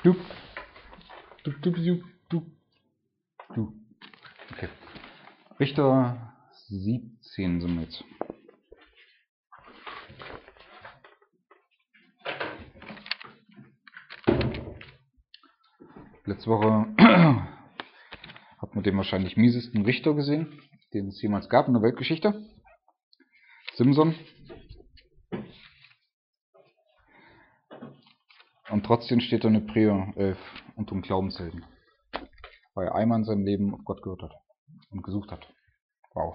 Du. Du. Okay. Richter 17 sind wir jetzt. Letzte Woche hat man den wahrscheinlich miesesten Richter gesehen, den es jemals gab in der Weltgeschichte. Simson. Und trotzdem steht er in Hebräer 11 unter dem Glaubenshelden. Weil er einmal in seinem Leben auf Gott gehört hat und gesucht hat. Wow.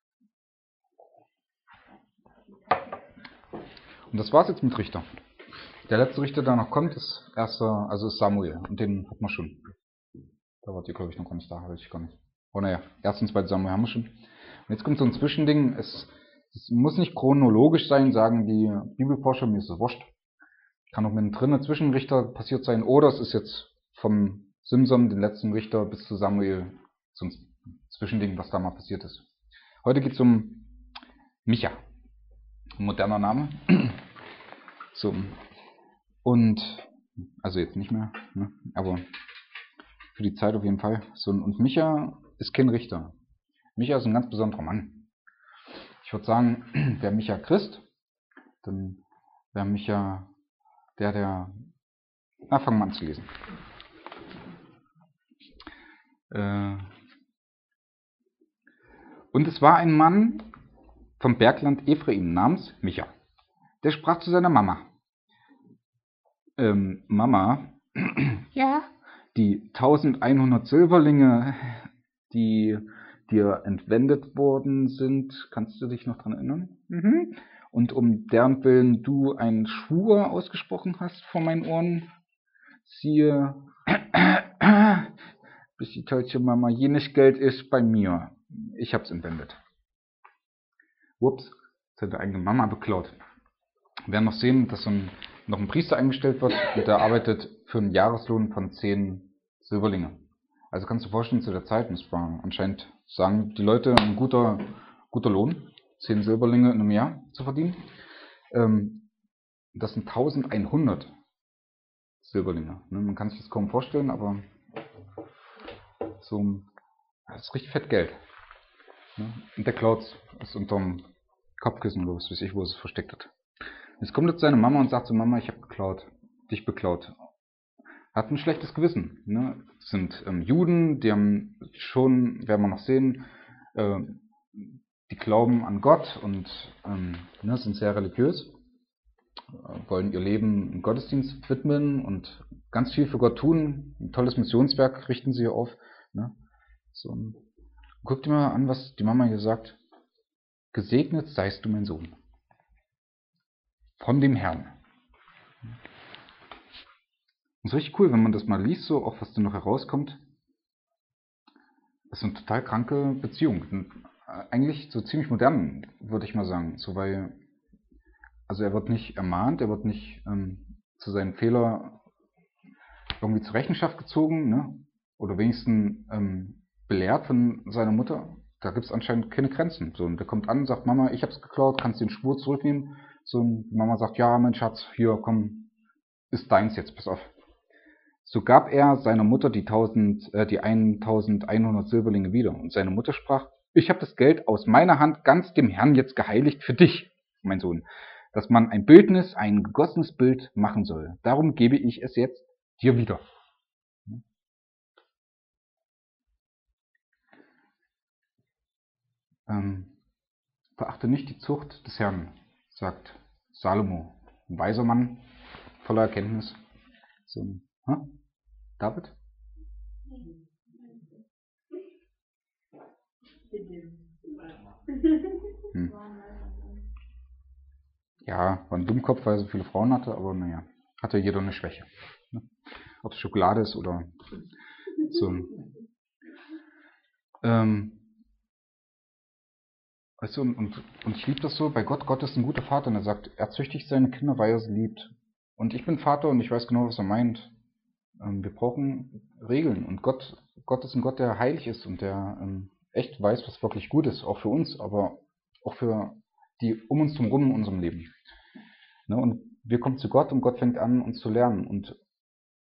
Und das war's jetzt mit Richter. Der letzte Richter, der noch kommt, ist ist Samuel. Und den hat man schon. Da wart ihr, glaube ich, noch gar nicht da, weiß ich gar nicht. Oh naja, 1. und 2. Samuel haben wir schon. Und jetzt kommt so ein Zwischending. Es muss nicht chronologisch sein, sagen die Bibelforscher, mir ist es wurscht. Kann auch mittendrin ein Zwischenrichter passiert sein. Oder es ist jetzt vom Simson, den letzten Richter, bis zu Samuel, so ein Zwischending, was da mal passiert ist. Heute geht es um Micha. Ein moderner Name. So. Und, also jetzt nicht mehr, ne? Aber für die Zeit auf jeden Fall. So, und Micha ist kein Richter. Micha ist ein ganz besonderer Mann. Ich würde sagen, wäre Micha Christ, dann wäre Micha fangen wir an zu lesen. Und es war ein Mann vom Bergland Ephraim namens Micha. Der sprach zu seiner Mama. Mama, Ja, die 1100 Silberlinge, die dir entwendet worden sind, kannst du dich noch dran erinnern? mhm. Und um deren Willen du einen Schwur ausgesprochen hast vor meinen Ohren, siehe, bis die deutsche Mama, jenes Geld ist bei mir. Ich hab's entwendet. Ups, das hat die eigene Mama beklaut. Wir werden noch sehen, dass noch ein Priester eingestellt wird und der arbeitet für einen Jahreslohn von 10 Silberlinge. Also kannst du dir vorstellen, zu der Zeit, das war anscheinend, sagen die Leute, ein guter Lohn, 10 Silberlinge in einem Jahr zu verdienen. Das sind 1100 Silberlinge. Man kann sich das kaum vorstellen, aber das ist richtig fett Geld. Und der klaut ist unterm Kopfkissen los, weiß ich, wo er es versteckt hat. Jetzt kommt jetzt seine Mama und sagt zu Mama, ich habe geklaut, dich beklaut. Hat ein schlechtes Gewissen. Ne? Das sind Juden, die haben schon, werden wir noch sehen, die glauben an Gott und sind sehr religiös, wollen ihr Leben im Gottesdienst widmen und ganz viel für Gott tun. Ein tolles Missionswerk richten sie hier auf. Ne? So, guck dir mal an, was die Mama hier sagt. Gesegnet seist du, mein Sohn. Von dem Herrn. Das ist richtig cool, wenn man das mal liest, so auch was da noch herauskommt. Das ist eine total kranke Beziehung. Eigentlich so ziemlich modern, würde ich mal sagen. So, weil, also er wird nicht ermahnt, er wird nicht zu seinen Fehlern irgendwie zur Rechenschaft gezogen, ne? Oder wenigstens belehrt von seiner Mutter. Da gibt es anscheinend keine Grenzen. So, und der kommt an und sagt, Mama, ich hab's geklaut, kannst du den Schwur zurücknehmen? So, und Mama sagt, ja, mein Schatz, hier, komm, ist deins jetzt, pass auf. So gab er seiner Mutter die 1100 Silberlinge wieder. Und seine Mutter sprach, ich habe das Geld aus meiner Hand ganz dem Herrn jetzt geheiligt für dich, mein Sohn, dass man ein Bildnis, ein gegossenes Bild machen soll. Darum gebe ich es jetzt dir wieder. Verachte nicht die Zucht des Herrn, sagt Salomo, ein weiser Mann, voller Erkenntnis. So, David? Ja, war ein Dummkopf, weil er so viele Frauen hatte, aber naja, hatte jeder eine Schwäche. Ob es Schokolade ist oder so. Weißt du, und ich liebe das so, bei Gott, Gott ist ein guter Vater und er sagt, er züchtigt seine Kinder, weil er sie liebt. Und ich bin Vater und ich weiß genau, was er meint. Wir brauchen Regeln und Gott ist ein Gott, der heilig ist und der echt weiß, was wirklich gut ist, auch für uns, aber auch für die um uns herum in unserem Leben. Ne? Und wir kommen zu Gott und Gott fängt an, uns zu lernen. Und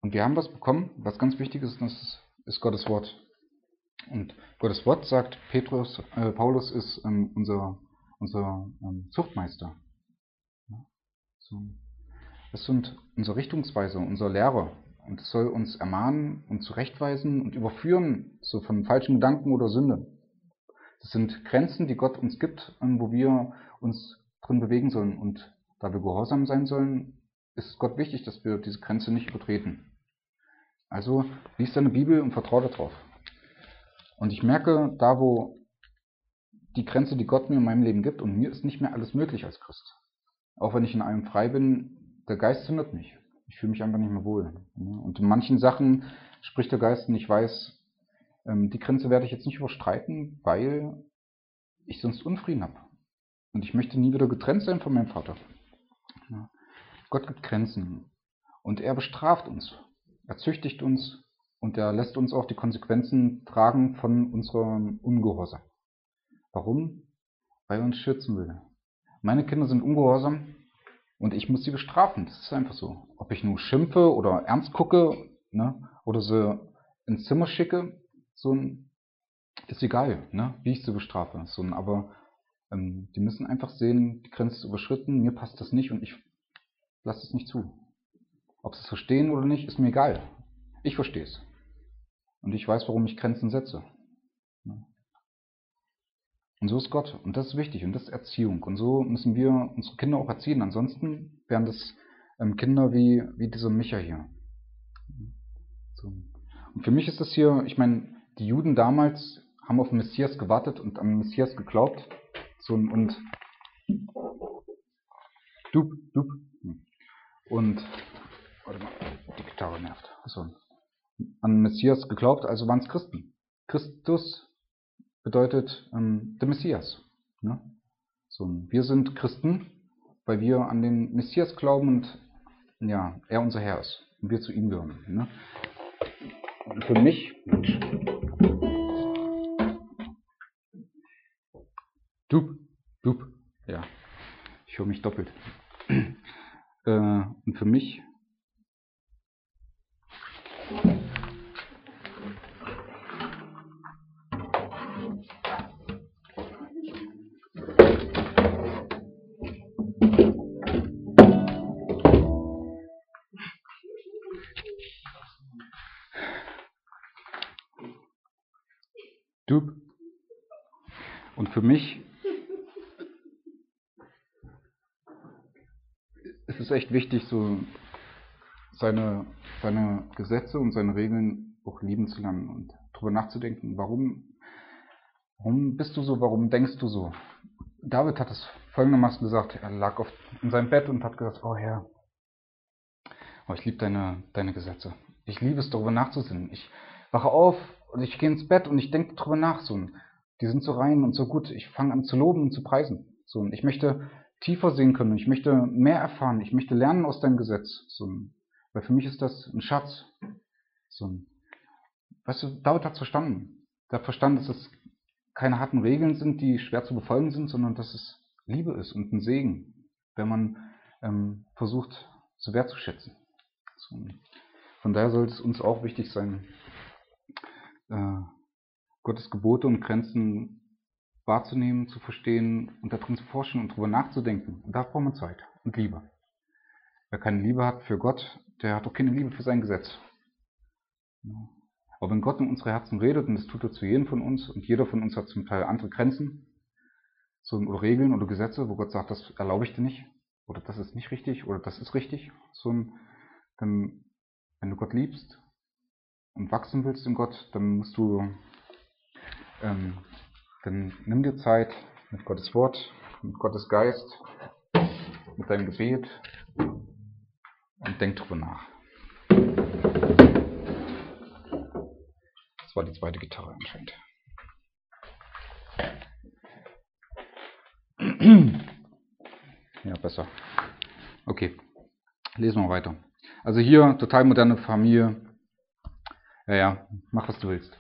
Und wir haben was bekommen, was ganz wichtig ist, und das ist Gottes Wort. Und Gottes Wort, sagt Paulus, ist unser Zuchtmeister. Ja, so. Das sind unsere Richtungsweiser, unser Lehrer. Und es soll uns ermahnen und zurechtweisen und überführen, so von falschen Gedanken oder Sünde. Das sind Grenzen, die Gott uns gibt, wo wir uns drin bewegen sollen. Und da wir gehorsam sein sollen, ist es Gott wichtig, dass wir diese Grenze nicht übertreten. Also lies deine Bibel und vertraue darauf. Und ich merke, da wo die Grenze, die Gott mir in meinem Leben gibt, und mir ist nicht mehr alles möglich als Christ. Auch wenn ich in allem frei bin, der Geist hindert mich. Ich fühle mich einfach nicht mehr wohl. Und in manchen Sachen spricht der Geist und ich weiß, die Grenze werde ich jetzt nicht überstreiten, weil ich sonst Unfrieden habe. Und ich möchte nie wieder getrennt sein von meinem Vater. Ja. Gott gibt Grenzen. Und er bestraft uns. Er züchtigt uns. Und er lässt uns auch die Konsequenzen tragen von unserem Ungehorsam. Warum? Weil er uns schützen will. Meine Kinder sind ungehorsam und ich muss sie bestrafen. Das ist einfach so. Ob ich nur schimpfe oder ernst gucke, ne, oder sie ins Zimmer schicke, ist egal, ne, wie ich sie bestrafe. Aber die müssen einfach sehen, die Grenze ist überschritten, mir passt das nicht und ich lasse es nicht zu. Ob sie es verstehen oder nicht, ist mir egal. Ich verstehe es. Und ich weiß, warum ich Grenzen setze. Und so ist Gott. Und das ist wichtig. Und das ist Erziehung. Und so müssen wir unsere Kinder auch erziehen. Ansonsten wären das Kinder wie dieser Micha hier. So. Und für mich ist das hier, ich meine, die Juden damals haben auf den Messias gewartet und am Messias geglaubt. Und warte mal, die Gitarre nervt. Achso. An Messias geglaubt, also waren es Christen. Christus bedeutet der Messias. Ne? So, wir sind Christen, weil wir an den Messias glauben und ja, er unser Herr ist und wir zu ihm gehören. Ne? Und für mich, ja, ich höre mich doppelt. Und für mich ist es echt wichtig, so seine Gesetze und seine Regeln auch lieben zu lernen und darüber nachzudenken, warum bist du so, warum denkst du so? David hat es folgendermaßen gesagt, er lag oft in seinem Bett und hat gesagt, oh Herr, ich liebe deine Gesetze. Ich liebe es, darüber nachzusinnen. Ich wache auf und ich gehe ins Bett und ich denke darüber nach. Die sind so rein und so gut. Ich fange an zu loben und zu preisen. Und ich möchte tiefer sehen können. Ich möchte mehr erfahren. Ich möchte lernen aus deinem Gesetz. Weil für mich ist das ein Schatz. Weißt du, David hat es verstanden. Der hat verstanden, dass es keine harten Regeln sind, die schwer zu befolgen sind, sondern dass es Liebe ist und ein Segen, wenn man versucht, sie wertzuschätzen. Von daher sollte es uns auch wichtig sein, Gottes Gebote und Grenzen wahrzunehmen, zu verstehen und darin zu forschen und darüber nachzudenken. Und da braucht man Zeit und Liebe. Wer keine Liebe hat für Gott, der hat auch keine Liebe für sein Gesetz. Aber wenn Gott in unsere Herzen redet, und das tut er zu jedem von uns, und jeder von uns hat zum Teil andere Grenzen, oder Regeln oder Gesetze, wo Gott sagt, das erlaube ich dir nicht, oder das ist nicht richtig, oder das ist richtig, dann, wenn du Gott liebst und wachsen willst in Gott, dann musst du, dann nimm dir Zeit mit Gottes Wort, mit Gottes Geist, mit deinem Gebet und denk drüber nach. Das war die zweite Gitarre anscheinend. Ja, besser. Okay, lesen wir weiter. Also hier, total moderne Familie. Ja, mach was du willst.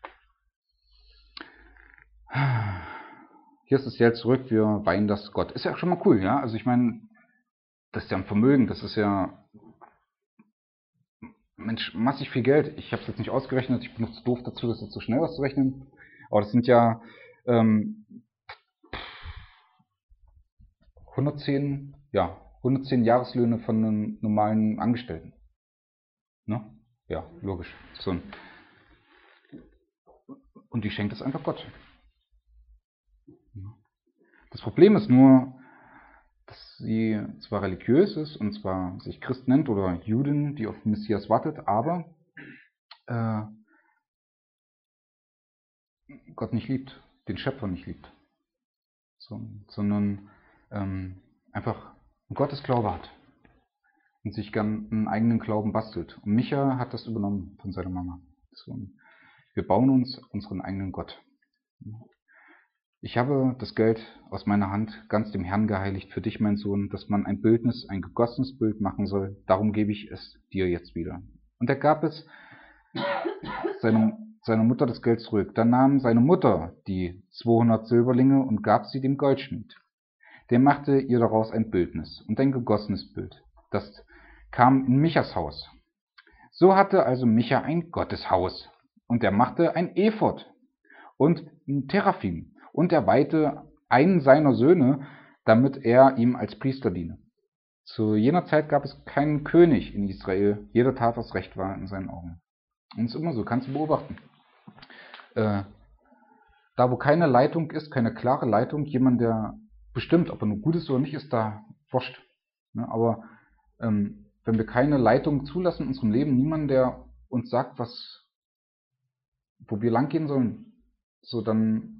Hier ist das Geld zurück, wir weihen das Gott. Ist ja schon mal cool, ja? Also ich meine, das ist ja ein Vermögen, das ist ja Mensch, massig viel Geld. Ich habe es jetzt nicht ausgerechnet, ich bin noch zu doof dazu, das jetzt so schnell auszurechnen. Aber das sind ja 110 Jahreslöhne von einem normalen Angestellten. Ne? Ja, logisch. So. Und die schenkt es einfach Gott. Das Problem ist nur, dass sie zwar religiös ist und zwar sich Christ nennt oder Juden, die auf den Messias wartet, aber Gott nicht liebt, den Schöpfer nicht liebt, sondern einfach einen Gottesglaube hat und sich gern einen eigenen Glauben bastelt. Und Micha hat das übernommen von seiner Mama. So, wir bauen uns unseren eigenen Gott. Ich habe das Geld aus meiner Hand ganz dem Herrn geheiligt für dich, mein Sohn, dass man ein Bildnis, ein gegossenes Bild machen soll. Darum gebe ich es dir jetzt wieder. Und er gab es seiner Mutter das Geld zurück. Dann nahm seine Mutter die 200 Silberlinge und gab sie dem Goldschmied. Der machte ihr daraus ein Bildnis und ein gegossenes Bild. Das kam in Michas Haus. So hatte also Micha ein Gotteshaus. Und er machte ein Ephod und ein Teraphim. Und er weihte einen seiner Söhne, damit er ihm als Priester diene. Zu jener Zeit gab es keinen König in Israel. Jeder tat, was recht war in seinen Augen. Und es ist immer so, kannst du beobachten. Da, wo keine Leitung ist, keine klare Leitung, jemand, der bestimmt, ob er nur gut ist oder nicht, ist da wurscht. Ne? Aber wenn wir keine Leitung zulassen in unserem Leben, niemand, der uns sagt, wo wir lang gehen sollen, so dann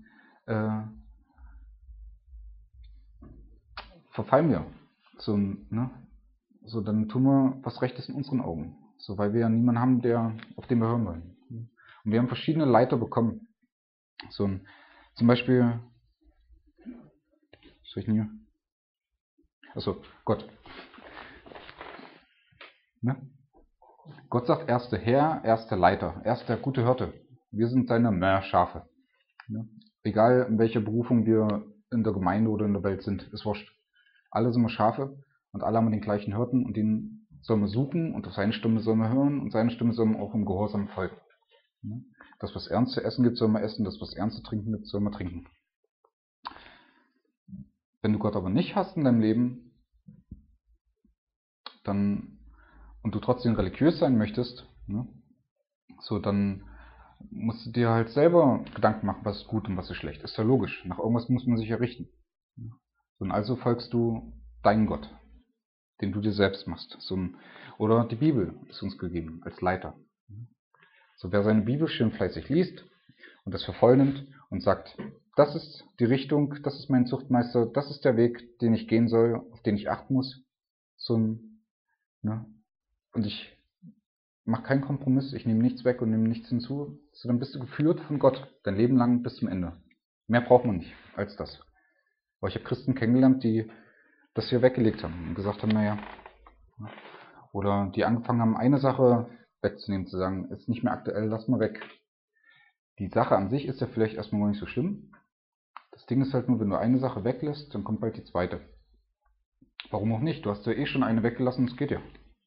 verfallen wir. So, ne? So, dann tun wir was Rechtes in unseren Augen. So, weil wir ja niemanden haben, auf den wir hören wollen. Und wir haben verschiedene Leiter bekommen. So, zum Beispiel, was soll ich denn hier? Achso, Gott. Ne? Gott sagt, er ist der Herr, er ist der Leiter, er ist der gute Hirte. Wir sind seine Schafe. Ne? Egal in welcher Berufung wir in der Gemeinde oder in der Welt sind, ist wurscht. Alle sind wir Schafe und alle haben wir den gleichen Hirten und den sollen wir suchen und auf seine Stimme sollen wir hören und seine Stimme sollen wir auch im Gehorsam folgen. Ne? Das, was er uns zu essen gibt, sollen wir essen, das, was er uns zu trinken gibt, sollen wir trinken. Wenn du Gott aber nicht hast in deinem Leben, und du trotzdem religiös sein möchtest, ne, so dann musst du dir halt selber Gedanken machen, was ist gut und was ist schlecht. Ist ja logisch. Nach irgendwas muss man sich ja richten. So, und also folgst du deinen Gott, den du dir selbst machst. Oder die Bibel ist uns gegeben als Leiter. So, wer seine Bibel schön fleißig liest und das für voll nimmt und sagt, das ist die Richtung, das ist mein Zuchtmeister, das ist der Weg, den ich gehen soll, auf den ich achten muss. Ne? Und ich mache keinen Kompromiss, ich nehme nichts weg und nehme nichts hinzu. So, dann bist du geführt von Gott, dein Leben lang bis zum Ende. Mehr braucht man nicht als das. Aber ich habe Christen kennengelernt, die das hier weggelegt haben und gesagt haben, naja, oder die angefangen haben, eine Sache wegzunehmen, zu sagen, ist nicht mehr aktuell, lass mal weg. Die Sache an sich ist ja vielleicht erstmal gar nicht so schlimm. Das Ding ist halt nur, wenn du eine Sache weglässt, dann kommt bald die zweite. Warum auch nicht? Du hast ja eh schon eine weggelassen, das geht ja.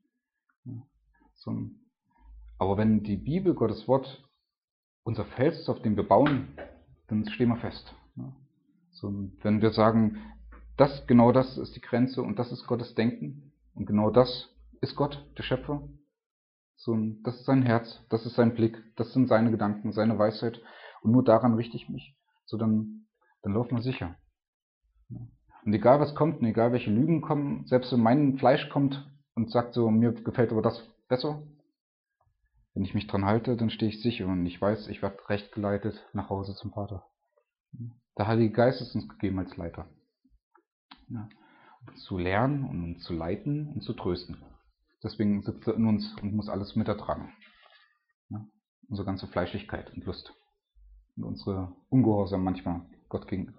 Aber wenn die Bibel, Gottes Wort, unser Fels ist, auf dem wir bauen, dann stehen wir fest. Wenn wir sagen, genau das ist die Grenze und das ist Gottes Denken und genau das ist Gott, der Schöpfer, das ist sein Herz, das ist sein Blick, das sind seine Gedanken, seine Weisheit und nur daran richte ich mich, dann laufen wir sicher. Und egal was kommt und egal welche Lügen kommen, selbst wenn mein Fleisch kommt und sagt so, mir gefällt aber das besser, wenn ich mich dran halte, dann stehe ich sicher und ich weiß, ich werde recht geleitet nach Hause zum Vater. Der Heilige Geist ist uns gegeben als Leiter. Um zu lernen und uns zu leiten und zu trösten. Deswegen sitzt er in uns und muss alles mitertragen. Unsere ganze Fleischlichkeit und Lust. Und unsere Ungehorsam manchmal Gott gegenüber.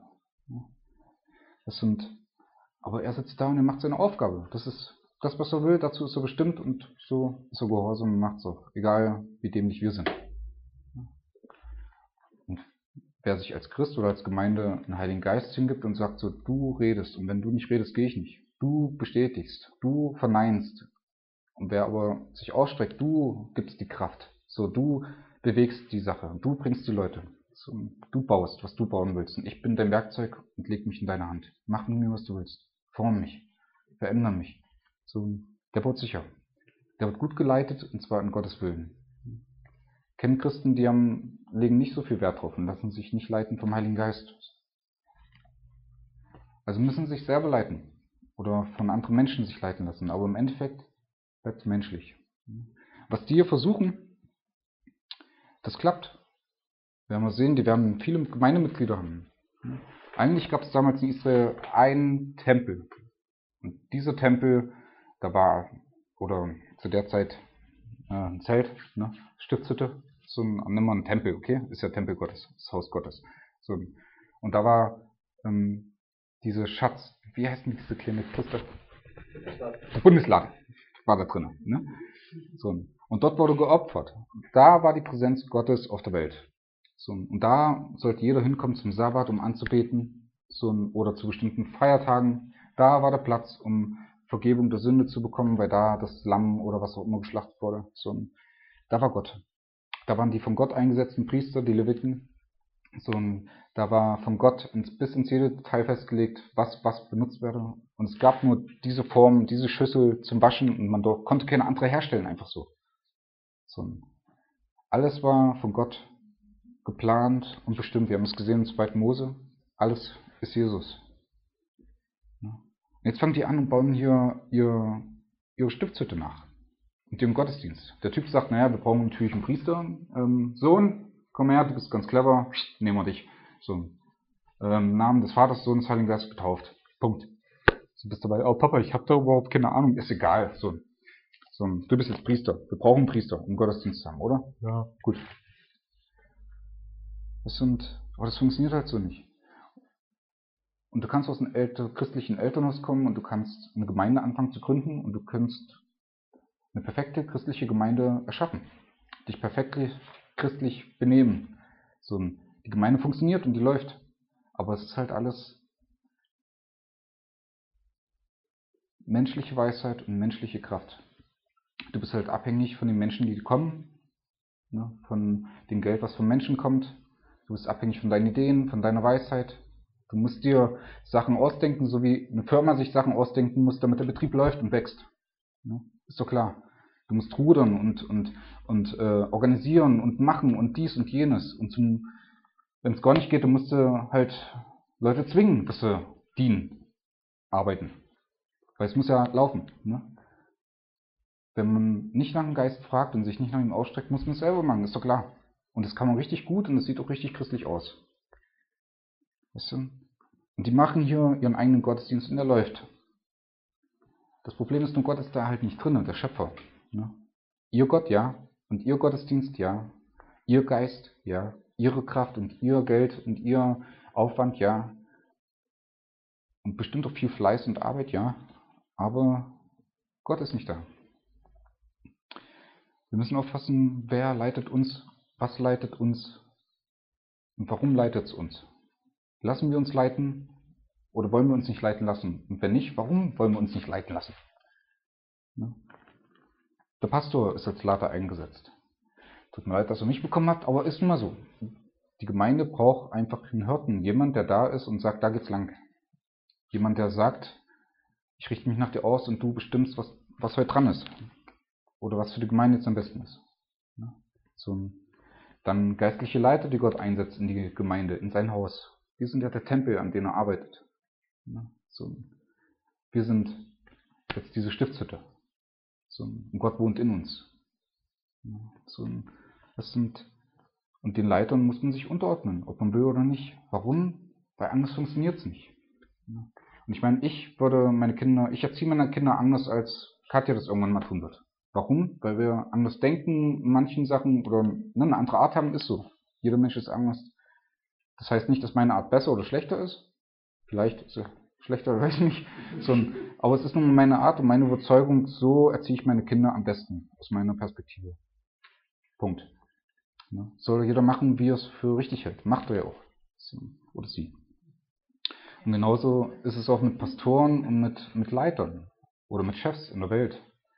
Aber er sitzt da und er macht seine Aufgabe. Das ist das, was er will, dazu ist er bestimmt und so ist er gehorsam und macht so. Egal, wie dämlich wir sind. Und wer sich als Christ oder als Gemeinde einen Heiligen Geist hingibt und sagt so, du redest und wenn du nicht redest, gehe ich nicht. Du bestätigst, du verneinst. Und wer aber sich ausstreckt, du gibst die Kraft. So, du bewegst die Sache. Du bringst die Leute. So, du baust, was du bauen willst. Und ich bin dein Werkzeug und leg mich in deine Hand. Mach mit mir, was du willst. Form mich. Verändere mich. So, der baut sicher. Der wird gut geleitet, und zwar in Gottes Willen. Kennen Christen, die legen nicht so viel Wert drauf und lassen sich nicht leiten vom Heiligen Geist. Also müssen sich selber leiten oder von anderen Menschen sich leiten lassen, aber im Endeffekt bleibt es menschlich. Was die hier versuchen, das klappt. Wir werden mal sehen, die werden viele Gemeindemitglieder haben. Eigentlich gab es damals in Israel einen Tempel. Und dieser Tempel, da war, oder zu der Zeit ein Zelt, ne? Stiftshütte, so nimm mal ein Tempel, okay? Ist ja Tempel Gottes, das Haus Gottes. So. Und da war dieser Schatz, wie heißt denn diese kleine Kiste? Der Bundeslade war da drin. Ne? So. Und dort wurde geopfert. Da war die Präsenz Gottes auf der Welt. So. Und da sollte jeder hinkommen zum Sabbat, um anzubeten, oder zu bestimmten Feiertagen. Da war der Platz, um Vergebung der Sünde zu bekommen, weil da das Lamm oder was auch immer geschlachtet wurde. So. Da war Gott. Da waren die von Gott eingesetzten Priester, die Leviten. So, da war von Gott bis ins jede Detail festgelegt, was benutzt werde. Und es gab nur diese Form, diese Schüssel zum Waschen und man konnte keine andere herstellen, einfach so. Alles war von Gott geplant und bestimmt. Wir haben es gesehen im 2. Mose. Alles ist Jesus. Jetzt fangen die an und bauen hier ihre Stiftshütte nach. Und ihren Gottesdienst. Der Typ sagt, naja, wir brauchen natürlich einen Priester. Sohn, komm her, du bist ganz clever, nehmen wir dich. So, im Namen des Vaters, Sohnes, Heiligen Geistes getauft. Punkt. Du bist dabei, oh Papa, ich habe da überhaupt keine Ahnung, ist egal. So, du bist jetzt Priester. Wir brauchen einen Priester, um Gottesdienst zu haben, oder? Ja, gut. Aber das funktioniert halt so nicht. Und du kannst aus einem christlichen Elternhaus kommen und du kannst eine Gemeinde anfangen zu gründen und du kannst eine perfekte christliche Gemeinde erschaffen. Dich perfekt christlich benehmen. So, die Gemeinde funktioniert und die läuft. Aber es ist halt alles menschliche Weisheit und menschliche Kraft. Du bist halt abhängig von den Menschen, die kommen, ne, von dem Geld, was von Menschen kommt. Du bist abhängig von deinen Ideen, von deiner Weisheit. Du musst dir Sachen ausdenken, so wie eine Firma sich Sachen ausdenken muss, damit der Betrieb läuft und wächst. Ne? Ist doch klar. Du musst rudern und organisieren und machen und dies und jenes. Und wenn es gar nicht geht, dann musst du halt Leute zwingen, dass sie dienen, arbeiten. Weil es muss ja laufen. Ne? Wenn man nicht nach dem Geist fragt und sich nicht nach ihm ausstreckt, muss man es selber machen, ist doch klar. Und das kann man richtig gut und es sieht auch richtig christlich aus. Weißt du? Und die machen hier ihren eigenen Gottesdienst und der läuft. Das Problem ist nur, Gott ist da halt nicht drin, der Schöpfer. Ne? Ihr Gott, ja. Und ihr Gottesdienst, ja. Ihr Geist, ja. Ihre Kraft und ihr Geld und ihr Aufwand, ja. Und bestimmt auch viel Fleiß und Arbeit, ja. Aber Gott ist nicht da. Wir müssen aufpassen, wer leitet uns, was leitet uns und warum leitet es uns. Lassen wir uns leiten oder wollen wir uns nicht leiten lassen? Und wenn nicht, warum wollen wir uns nicht leiten lassen? Ne? Der Pastor ist als Leiter eingesetzt. Tut mir leid, dass er mich bekommen hat, aber ist nun mal so. Die Gemeinde braucht einfach einen Hirten, jemand, der da ist und sagt, da geht's lang. Jemand, der sagt, ich richte mich nach dir aus und du bestimmst, was heute dran ist. Oder was für die Gemeinde jetzt am besten ist. So, dann geistliche Leiter, die Gott einsetzt in die Gemeinde, in sein Haus. Wir sind ja der Tempel, an dem er arbeitet. So, wir sind jetzt diese Stiftshütte. So, und Gott wohnt in uns. So, und den Leitern muss man sich unterordnen, ob man will oder nicht. Warum? Weil anders funktioniert es nicht. Und ich meine, ich erziehe meine Kinder anders, als Katja das irgendwann mal tun wird. Warum? Weil wir anders denken in manchen Sachen oder eine andere Art haben, ist so. Jeder Mensch ist anders. Das heißt nicht, dass meine Art besser oder schlechter ist. Vielleicht ist sie schlechter, weiß ich nicht. Aber es ist nun meine Art und meine Überzeugung, so erziehe ich meine Kinder am besten, aus meiner Perspektive. Punkt. Soll jeder machen, wie er es für richtig hält. Macht er ja auch. Oder sie. Und genauso ist es auch mit Pastoren und mit Leitern oder mit Chefs in der Welt.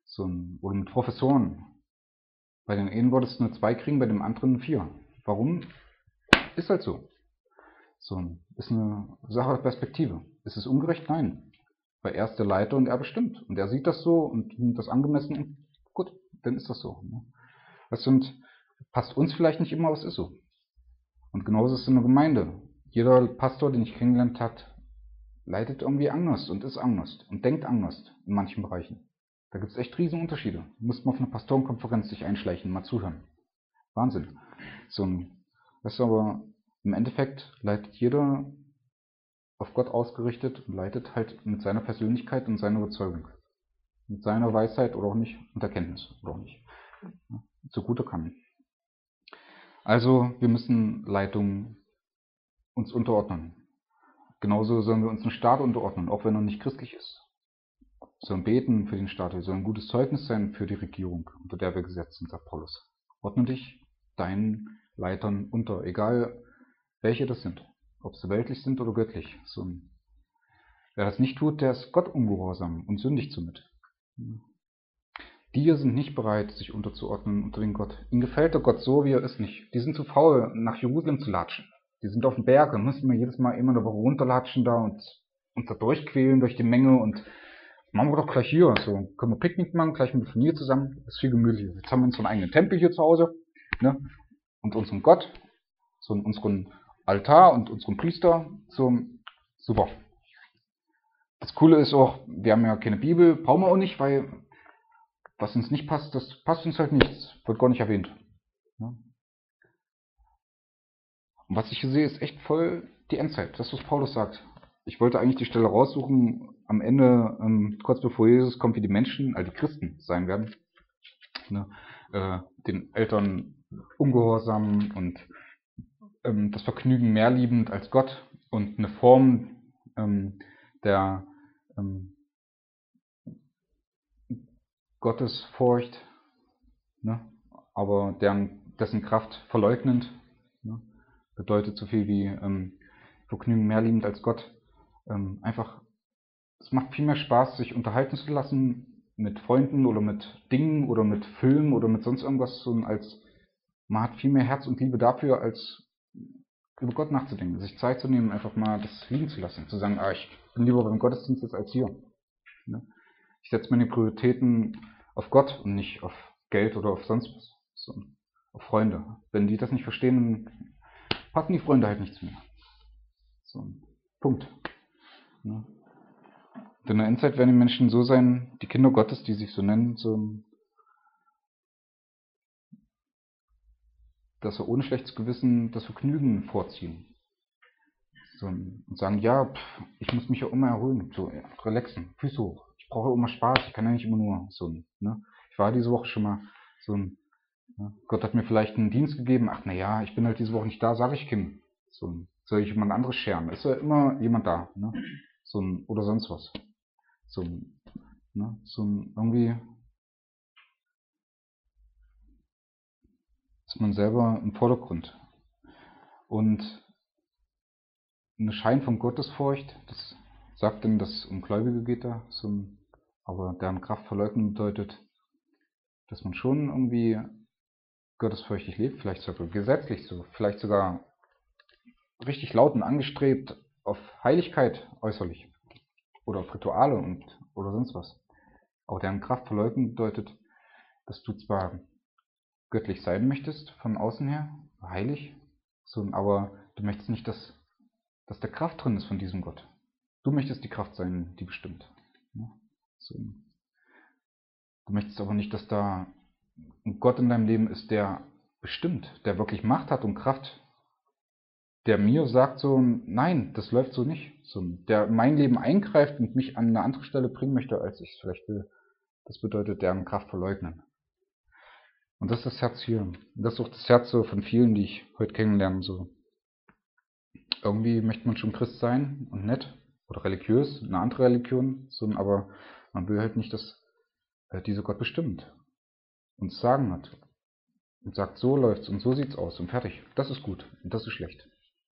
Oder mit Professoren. Bei den einen wolltest du eine 2 kriegen, bei dem anderen eine 4. Warum? Ist halt so. Ist eine Sache der Perspektive. Ist es ungerecht? Nein. Weil er ist der Leiter und er bestimmt. Und er sieht das so und das angemessen und gut, dann ist das so. Das passt uns vielleicht nicht immer, aber es ist so. Und genauso ist es in der Gemeinde. Jeder Pastor, den ich kennengelernt habe, leitet irgendwie anders und ist anders und denkt anders in manchen Bereichen. Da gibt es echt riesen Unterschiede. Du musst mal auf eine Pastorenkonferenz sich einschleichen, mal zuhören. Wahnsinn. Das ist aber im Endeffekt leitet jeder auf Gott ausgerichtet und leitet halt mit seiner Persönlichkeit und seiner Überzeugung. Mit seiner Weisheit oder auch nicht und Erkenntnis oder auch nicht. Zugute kann. Also wir müssen Leitung uns unterordnen. Genauso sollen wir uns dem Staat unterordnen, auch wenn er nicht christlich ist. Wir sollen beten für den Staat, wir sollen ein gutes Zeugnis sein für die Regierung, unter der wir gesetzt sind, sagt Paulus. Ordne dich deinen Leitern unter, egal welche das sind, ob sie weltlich sind oder göttlich. Wer das nicht tut, der ist Gott ungehorsam und sündigt somit. Die hier sind nicht bereit, sich unterzuordnen unter den Gott. Ihnen gefällt der Gott so, wie er ist, nicht. Die sind zu faul, nach Jerusalem zu latschen. Die sind auf dem Berg und müssen wir jedes Mal immer eine Woche runterlatschen da und uns da durchquälen durch die Menge und machen wir doch gleich hier. Können wir Picknick machen, gleich mit der Familie zusammen. Das ist viel gemütlicher. Jetzt haben wir unseren eigenen Tempel hier zu Hause, ne? Und unseren Gott, unseren Altar und unseren Priester. Super. Das Coole ist auch, wir haben ja keine Bibel, brauchen wir auch nicht, weil was uns nicht passt, das passt uns halt nichts. Wird gar nicht erwähnt. Ja. Und was ich hier sehe, ist echt voll die Endzeit. Das, was Paulus sagt. Ich wollte eigentlich die Stelle raussuchen, am Ende, kurz bevor Jesus kommt, wie die Menschen, also die Christen sein werden. Ne? Den Eltern ungehorsam und das Vergnügen mehr liebend als Gott und eine Form der Gottesfurcht, ne? Aber dessen Kraft verleugnend, ne? Bedeutet so viel wie Vergnügen mehr liebend als Gott. Einfach, es macht viel mehr Spaß, sich unterhalten zu lassen mit Freunden oder mit Dingen oder mit Filmen oder mit sonst irgendwas, als man hat viel mehr Herz und Liebe dafür, als über Gott nachzudenken, sich Zeit zu nehmen, einfach mal das liegen zu lassen, zu sagen, ich bin lieber beim Gottesdienst jetzt als hier. Ne? Ich setze meine Prioritäten auf Gott und nicht auf Geld oder auf sonst was, auf Freunde. Wenn die das nicht verstehen, dann passen die Freunde halt nicht zu mir. Punkt. Ne? Und in der Endzeit werden die Menschen so sein, die Kinder Gottes, die sich so nennen, dass sie ohne schlechtes Gewissen das Vergnügen vorziehen. Und sagen, ja, ich muss mich ja immer erholen, relaxen, Füße hoch. Ich brauche immer Spaß, ich kann ja nicht immer nur ne? Ich war diese Woche schon mal ne? Gott hat mir vielleicht einen Dienst gegeben, naja, ich bin halt diese Woche nicht da, sage ich Kim. Soll ich jemand anderes scheren? Ist ja immer jemand da, ne? Oder sonst was. Ne? Irgendwie ist man selber im Vordergrund. Und ein Schein von Gottesfurcht, das sagt denn, dass es um Gläubige geht da, aber deren Kraft verleugnen bedeutet, dass man schon irgendwie gottesfürchtig lebt, vielleicht sogar gesetzlich vielleicht sogar richtig laut und angestrebt auf Heiligkeit äußerlich oder auf Rituale oder sonst was. Aber deren Kraft verleugnen bedeutet, dass du zwar göttlich sein möchtest, von außen her, heilig, aber du möchtest nicht, dass der Kraft drin ist von diesem Gott. Du möchtest die Kraft sein, die bestimmt. Du möchtest aber nicht, dass da ein Gott in deinem Leben ist, der bestimmt, der wirklich Macht hat und Kraft, der mir sagt nein, das läuft so nicht. Der in mein Leben eingreift und mich an eine andere Stelle bringen möchte, als ich es vielleicht will. Das bedeutet, deren Kraft verleugnen. Und das ist das Herz hier. Und das ist auch das Herz von vielen, die ich heute kennenlerne. Irgendwie möchte man schon Christ sein und nett oder religiös, eine andere Religion, aber man will halt nicht, dass dieser Gott bestimmt, uns sagen hat und sagt, so läuft's und so sieht's aus und fertig. Das ist gut und das ist schlecht.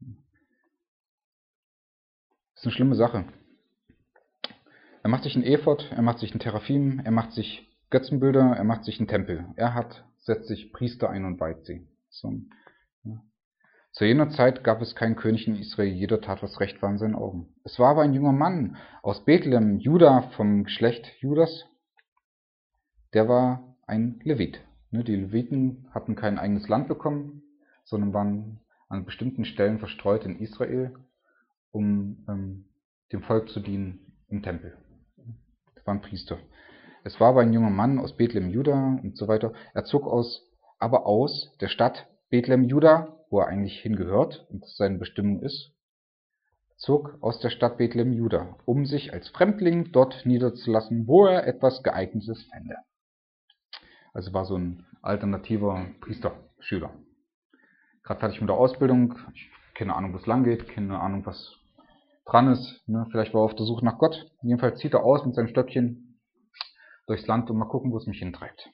Das ist eine schlimme Sache. Er macht sich einen Ephod, er macht sich einen Teraphim, er macht sich Götzenbilder, er macht sich einen Tempel. Setzt sich Priester ein und weiht sie. So, ja. Zu jener Zeit gab es keinen König in Israel, jeder tat, was recht war in seinen Augen. Es war aber ein junger Mann aus Bethlehem, Juda, vom Geschlecht Judas, der war ein Levit. Die Leviten hatten kein eigenes Land bekommen, sondern waren an bestimmten Stellen verstreut in Israel, um dem Volk zu dienen im Tempel. Das waren Priester. Es war aber ein junger Mann aus Bethlehem, Juda und so weiter. Er zog aber aus der Stadt Bethlehem, Juda, wo er eigentlich hingehört und das seine Bestimmung ist, zog aus der Stadt Bethlehem, Juda, um sich als Fremdling dort niederzulassen, wo er etwas Geeignetes fände. Also war so ein alternativer Priesterschüler. Gerade fertig mit der Ausbildung, keine Ahnung, wo es lang geht, keine Ahnung, was dran ist. Vielleicht war er auf der Suche nach Gott. Jedenfalls zieht er aus mit seinem Stöckchen durchs Land und mal gucken, wo es mich hintreibt.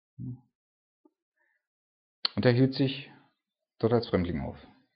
Und er hielt sich dort als Fremdling auf.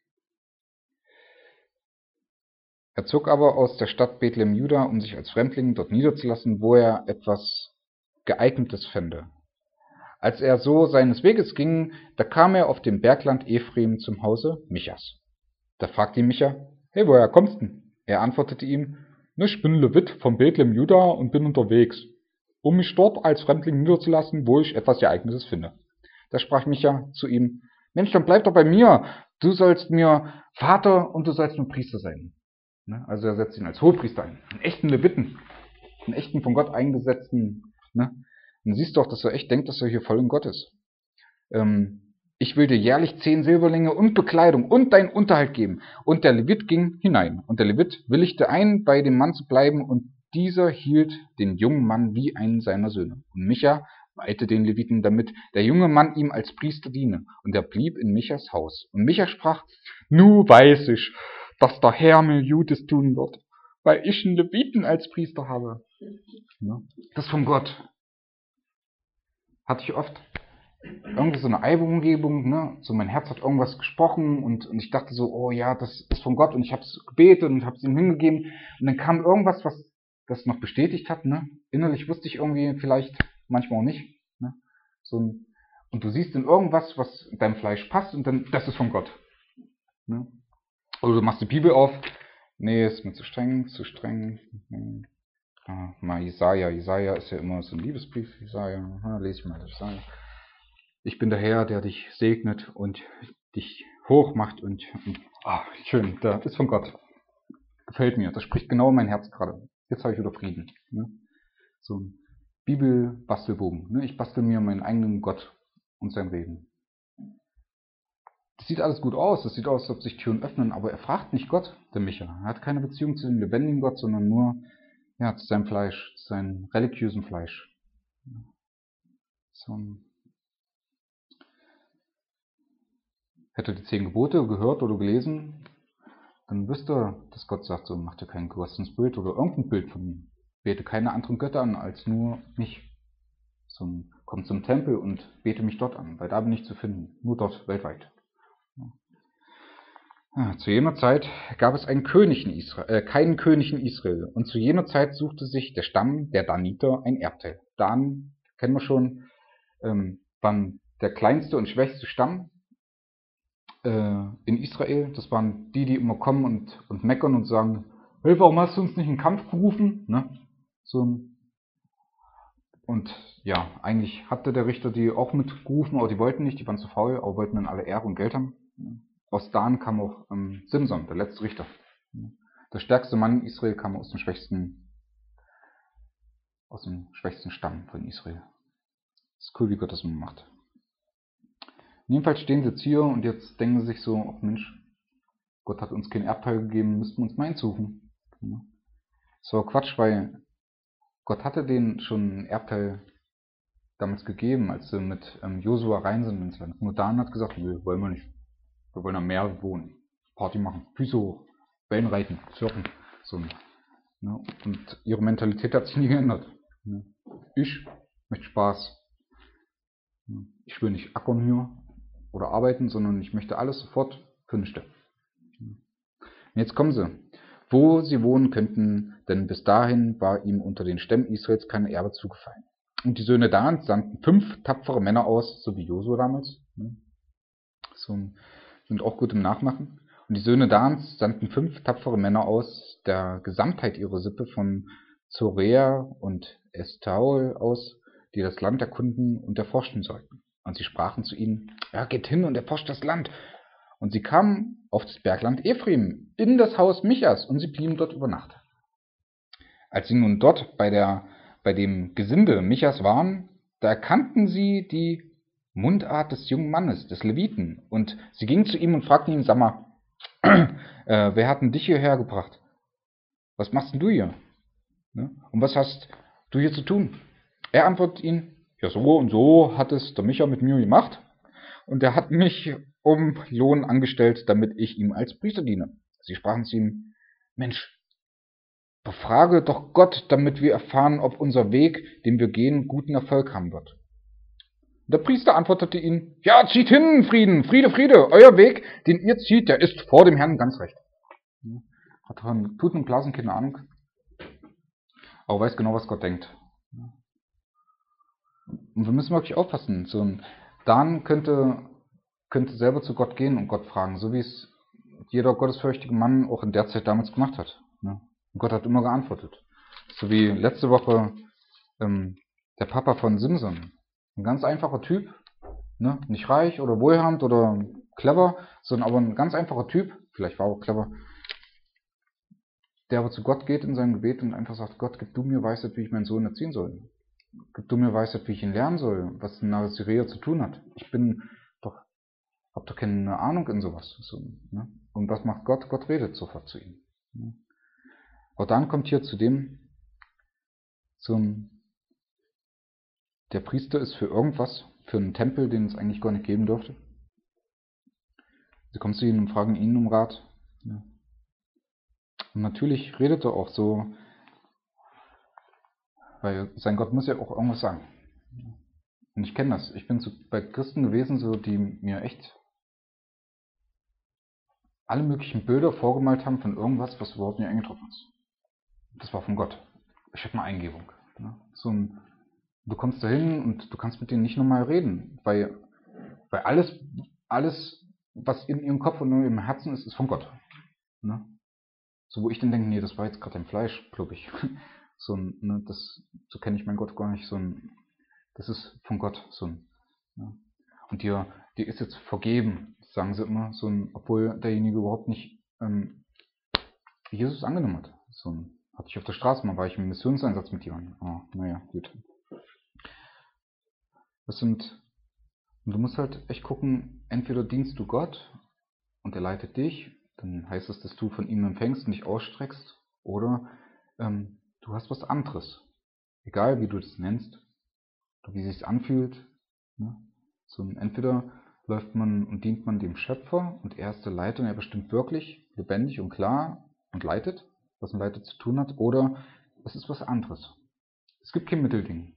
Er zog aber aus der Stadt Bethlehem, Juda, um sich als Fremdling dort niederzulassen, wo er etwas Geeignetes fände. Als er so seines Weges ging, da kam er auf dem Bergland Ephraim zum Hause Michas. Da fragte ihn Micha: »Hey, woher kommst du?« Er antwortete ihm: »Ich bin Levit von Bethlehem, Juda und bin unterwegs, um mich dort als Fremdling niederzulassen, wo ich etwas Geeignetes finde.« Da sprach Micha zu ihm: »Mensch, dann bleib doch bei mir. Du sollst mir Vater und du sollst mir Priester sein.« Also er setzt ihn als Hohepriester ein. Einen echten Leviten. Einen echten von Gott eingesetzten. Und siehst doch, dass er echt denkt, dass er hier voll in Gott ist. Ich will dir jährlich 10 Silberlinge und Bekleidung und deinen Unterhalt geben. Und der Levit ging hinein. Und der Levit willigte ein, bei dem Mann zu bleiben. Und dieser hielt den jungen Mann wie einen seiner Söhne. Und Micha weihte den Leviten, damit der junge Mann ihm als Priester diene. Und er blieb in Michas Haus. Und Micha sprach: »Nu weiß ich, dass der Herr mir Gutes tun wird, weil ich einen Leviten als Priester habe.« Das ist von Gott. Hatte ich oft irgendwie so eine Eingebung, so mein Herz hat irgendwas gesprochen und ich dachte so, oh ja, das ist von Gott und ich habe es gebetet und habe es ihm hingegeben und dann kam irgendwas, was das noch bestätigt hat, Innerlich wusste ich irgendwie vielleicht, manchmal auch nicht, und du siehst in irgendwas, was in deinem Fleisch passt und dann, das ist von Gott, Oder du machst die Bibel auf, nee, ist mir zu streng. Mal Jesaja ist ja immer so ein Liebesbrief, Jesaja, lese ich mal Jesaja. Ich bin der Herr, der dich segnet und dich hoch macht und schön, das ist von Gott. Gefällt mir, das spricht genau in mein Herz gerade. Jetzt habe ich wieder Frieden. So ein Bibel-Bastelbogen. Ich bastel mir meinen eigenen Gott und sein Reden. Das sieht alles gut aus, das sieht aus, als ob sich Türen öffnen, aber er fragt nicht Gott, der Micha. Er hat keine Beziehung zu dem lebendigen Gott, sondern nur zu seinem Fleisch, zu seinem religiösen Fleisch. Hätte die 10 Gebote gehört oder gelesen, dann wüsste er, dass Gott sagt, so, mach dir kein großes Bild oder irgendein Bild von mir. Bete keine anderen Götter an, als nur mich. Komm zum Tempel und bete mich dort an, weil da bin ich zu finden. Nur dort, weltweit. Zu jener Zeit gab es keinen König in Israel. Und zu jener Zeit suchte sich der Stamm der Daniter ein Erbteil. Dan, kennen wir schon, waren der kleinste und schwächste Stamm in Israel. Das waren die immer kommen und meckern und sagen, hey, warum hast du uns nicht in den Kampf gerufen? Und ja, eigentlich hatte der Richter die auch mitgerufen, aber die wollten nicht, die waren zu faul, aber wollten dann alle Ehre und Geld haben. Aus Dan kam auch Simson, der letzte Richter. Der stärkste Mann in Israel kam aus dem schwächsten Stamm von Israel. Das ist cool, wie Gott das immer macht. Jedenfalls stehen sie jetzt hier und jetzt denken sie sich so, ach Mensch, Gott hat uns kein Erbteil gegeben, müssten wir uns mal eins suchen. Das war Quatsch, weil Gott hatte denen schon ein Erbteil damals gegeben, als sie mit Josua rein sind ins Land. Nur Dan hat gesagt, nö, wollen wir nicht. Wir wollen am Meer wohnen, Party machen, Füße hoch, Wellen reiten, surfen. Und ihre Mentalität hat sich nie geändert. Ich möchte Spaß. Ich will nicht ackern hier oder arbeiten, sondern ich möchte alles sofort für nichts. Und jetzt kommen sie. Wo sie wohnen könnten, denn bis dahin war ihm unter den Stämmen Israels kein Erbe zugefallen. Und die Söhne Dans sandten 5 tapfere Männer aus, so wie Josua damals. Ne? So, sind auch gut im Nachmachen. Und die Söhne Dans sandten 5 tapfere Männer aus, der Gesamtheit ihrer Sippe von Zorea und Estaol aus, die das Land erkunden und erforschen sollten. Und sie sprachen zu ihnen, ja, geht hin und erforscht das Land. Und sie kamen auf das Bergland Ephraim, in das Haus Michas, und sie blieben dort über Nacht. Als sie nun dort bei dem Gesinde Michas waren, da erkannten sie die Mundart des jungen Mannes, des Leviten, und sie gingen zu ihm und fragten ihn, sag mal, wer hat denn dich hierher gebracht? Was machst denn du hier? Ne? Und was hast du hier zu tun? Er antwortet ihnen, ja, so und so hat es der Micha mit mir gemacht, und er hat mich um Lohn angestellt, damit ich ihm als Priester diene. Sie sprachen zu ihm, Mensch, befrage doch Gott, damit wir erfahren, ob unser Weg, den wir gehen, guten Erfolg haben wird. Der Priester antwortete ihnen, ja, zieht hin, Frieden, Friede, Friede, euer Weg, den ihr zieht, der ist vor dem Herrn ganz recht. Hat von Tuten und Blasen keine Ahnung, aber weiß genau, was Gott denkt. Und wir müssen wirklich aufpassen. So ein Dan könnte selber zu Gott gehen und Gott fragen, so wie es jeder gottesfürchtige Mann auch in der Zeit damals gemacht hat. Und Gott hat immer geantwortet. So wie letzte Woche der Papa von Simson. Ein ganz einfacher Typ, ne? Nicht reich oder wohlhabend oder clever, sondern aber ein ganz einfacher Typ, vielleicht war er auch clever, der aber zu Gott geht in seinem Gebet und einfach sagt, Gott, gib du mir Weisheit, wie ich meinen Sohn erziehen soll. Gib du mir Weisheit, wie ich ihn lernen soll, was ein Nazirea zu tun hat. Ich hab doch keine Ahnung in sowas. So, ne? Und was macht Gott? Gott redet sofort zu ihm. Ne? Aber dann kommt hier der Priester ist für irgendwas, für einen Tempel, den es eigentlich gar nicht geben dürfte. Sie kommen zu ihm und fragen ihn um Rat. Ja. Und natürlich redet er auch so, weil sein Gott muss ja auch irgendwas sagen. Und ich kenne das. Ich bin bei Christen gewesen, so, die mir echt alle möglichen Bilder vorgemalt haben von irgendwas, was überhaupt nicht eingetroffen ist. Das war von Gott. Ich hatte eine Eingebung. Ja. Du kommst da hin und du kannst mit denen nicht normal reden, weil alles, was in ihrem Kopf und in ihrem Herzen ist, ist von Gott. Ne? So, wo ich dann denke, nee, das war jetzt gerade ein Fleisch, glaube ich. Ne, so kenne ich meinen Gott gar nicht. Das ist von Gott. Ne? Und dir ist jetzt vergeben, sagen sie immer, obwohl derjenige überhaupt nicht Jesus angenommen hat. Hatte ich auf der Straße mal, war ich im Missionseinsatz mit jemandem. Oh, naja, gut. Und du musst halt echt gucken, entweder dienst du Gott und er leitet dich, dann heißt es, dass du von ihm empfängst und dich ausstreckst, oder du hast was anderes. Egal wie du das nennst, oder wie es sich anfühlt. Ne? Entweder läuft man und dient man dem Schöpfer und er ist der Leiter und er bestimmt wirklich lebendig und klar und leitet, was ein Leiter zu tun hat, oder es ist was anderes. Es gibt kein Mittelding.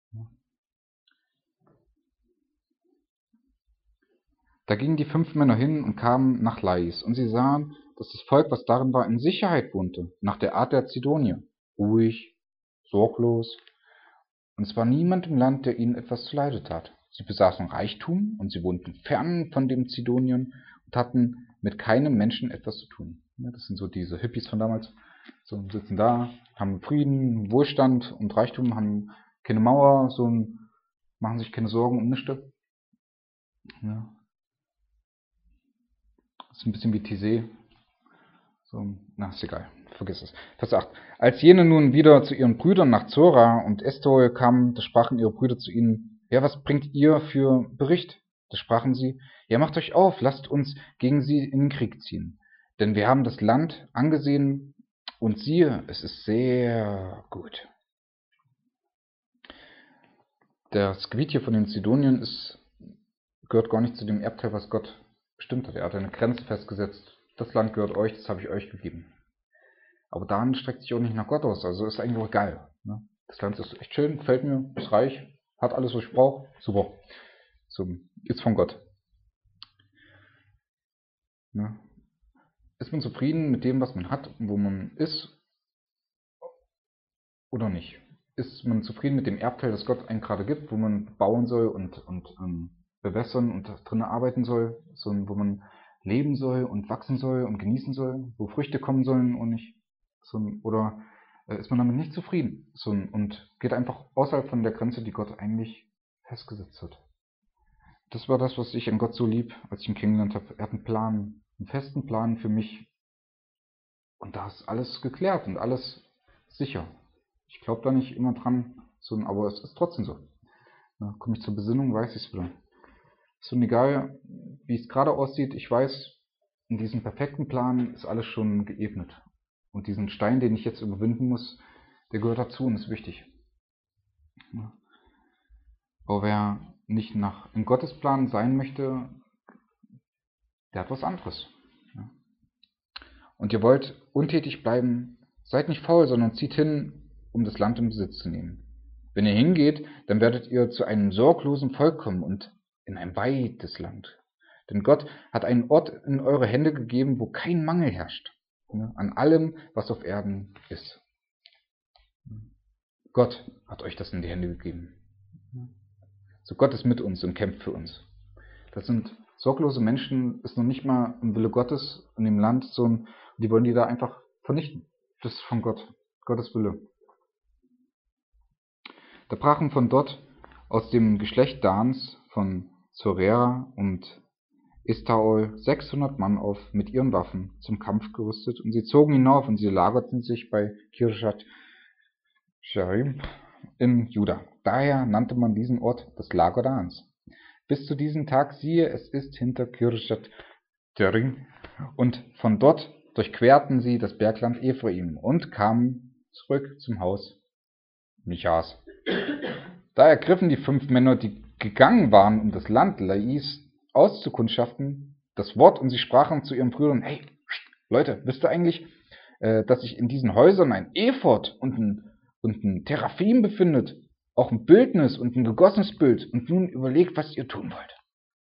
Da gingen die 5 Männer hin und kamen nach Lais, und sie sahen, dass das Volk, was darin war, in Sicherheit wohnte, nach der Art der Zidonier, ruhig, sorglos, und es war niemand im Land, der ihnen etwas zuleide tat. Sie besaßen Reichtum, und sie wohnten fern von den Zidoniern und hatten mit keinem Menschen etwas zu tun. Ja, das sind so diese Hippies von damals, so sitzen da, haben Frieden, Wohlstand und Reichtum, haben keine Mauer, machen sich keine Sorgen um nichts. Ja. Das ist ein bisschen wie Tizé. Ist egal, vergiss es. Vers 8. Als jene nun wieder zu ihren Brüdern nach Zora und Estaol kamen, da sprachen ihre Brüder zu ihnen, ja, was bringt ihr für Bericht? Da sprachen sie, ja, macht euch auf, lasst uns gegen sie in den Krieg ziehen. Denn wir haben das Land angesehen und siehe, es ist sehr gut. Das Gebiet hier von den Zidonien gehört gar nicht zu dem Erbteil, was Gott bestimmt hat. Er hat eine Grenze festgesetzt. Das Land gehört euch, das habe ich euch gegeben. Aber Dan streckt sich auch nicht nach Gott aus, also ist eigentlich auch geil. Ne? Das Land ist echt schön, gefällt mir, ist reich, hat alles, was ich brauche. Super. Ist von Gott. Ne? Ist man zufrieden mit dem, was man hat und wo man ist? Oder nicht? ist man zufrieden mit dem Erbteil, das Gott einem gerade gibt, wo man bauen soll und bewässern und drinnen arbeiten soll, wo man leben soll und wachsen soll und genießen soll, wo Früchte kommen sollen und nicht. Oder ist man damit nicht zufrieden und geht einfach außerhalb von der Grenze, die Gott eigentlich festgesetzt hat. Das war das, was ich an Gott so lieb, als ich ihn kennengelernt habe. Er hat einen Plan, einen festen Plan für mich. Und da ist alles geklärt und alles sicher. Ich glaube da nicht immer dran, aber es ist trotzdem so. Ja, komme ich zur Besinnung, weiß ich es wieder. Egal, wie es gerade aussieht, ich weiß, in diesem perfekten Plan ist alles schon geebnet. Und diesen Stein, den ich jetzt überwinden muss, der gehört dazu und ist wichtig. Ja. Aber wer nicht in Gottes Plan sein möchte, der hat was anderes. Ja. Und ihr wollt untätig bleiben, seid nicht faul, sondern zieht hin, um das Land in Besitz zu nehmen. Wenn ihr hingeht, dann werdet ihr zu einem sorglosen Volk kommen und in ein weites Land. Denn Gott hat einen Ort in eure Hände gegeben, wo kein Mangel herrscht, an allem, was auf Erden ist. Gott hat euch das in die Hände gegeben. So Gott ist mit uns und kämpft für uns. Das sind sorglose Menschen, ist noch nicht mal im Wille Gottes in dem Land, die wollen die da einfach vernichten. Das ist von Gott, Gottes Wille. Da brachen von dort aus dem Geschlecht Dans, von Zorera und Estaol 600 Mann auf mit ihren Waffen, zum Kampf gerüstet, und sie zogen hinauf und sie lagerten sich bei Kirjat Jearim in Juda. Daher nannte man diesen Ort das Lager Dans. Bis zu diesem Tag, siehe, es ist hinter Kirjat Jearim, und von dort durchquerten sie das Bergland Ephraim und kamen zurück zum Haus Michas. Da ergriffen die 5 Männer, die gegangen waren, um das Land Lais auszukundschaften, das Wort, und sie sprachen zu ihren Brüdern: Hey, Leute, wisst ihr eigentlich, dass sich in diesen Häusern ein Ephod und ein Teraphim befindet, auch ein Bildnis und ein gegossenes Bild, und nun überlegt, was ihr tun wollt.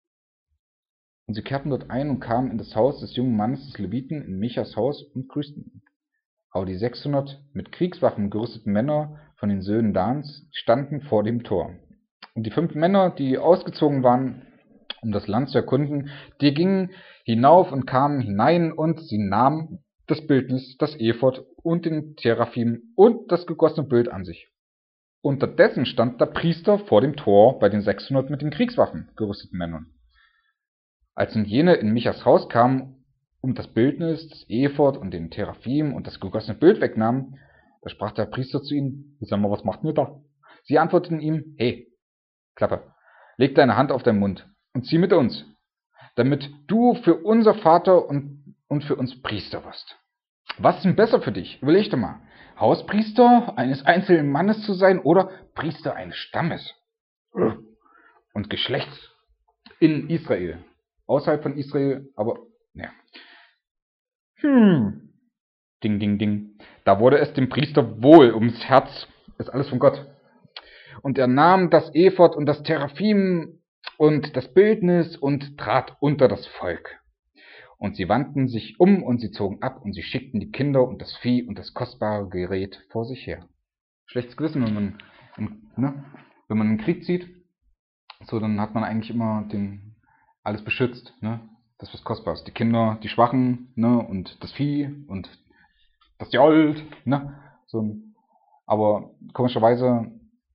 Und sie kehrten dort ein und kamen in das Haus des jungen Mannes des Leviten, in Michas Haus, und grüßten ihn. Aber die 600 mit Kriegswaffen gerüsteten Männer von den Söhnen Dans standen vor dem Tor. Und die 5 Männer, die ausgezogen waren, um das Land zu erkunden, die gingen hinauf und kamen hinein, und sie nahmen das Bildnis, das Ephod und den Teraphim und das gegossene Bild an sich. Unterdessen stand der Priester vor dem Tor bei den 600 mit den Kriegswaffen gerüsteten Männern. Als nun jene in Michas Haus kamen, um das Bildnis, das Ephod und den Teraphim und das gegossene Bild wegnahmen, da sprach der Priester zu ihnen: Sag mal, was macht ihr da? Sie antworteten ihm: Hey, Klappe, leg deine Hand auf deinen Mund und zieh mit uns, damit du für unser Vater und für uns Priester wirst. Was ist denn besser für dich? Überleg doch mal. Hauspriester eines einzelnen Mannes zu sein oder Priester eines Stammes und Geschlechts in Israel. Außerhalb von Israel, aber ja. Ding, ding, ding. Da wurde es dem Priester wohl ums Herz. Ist alles von Gott. Und er nahm das Ephod und das Teraphim und das Bildnis und trat unter das Volk. Und sie wandten sich um und sie zogen ab und sie schickten die Kinder und das Vieh und das kostbare Gerät vor sich her. Schlechtes Gewissen, wenn man in den Krieg zieht, dann hat man eigentlich immer alles beschützt, ne? Das, was kostbar ist. Die Kinder, die Schwachen, ne? Und das Vieh und das Gold, ne? Aber komischerweise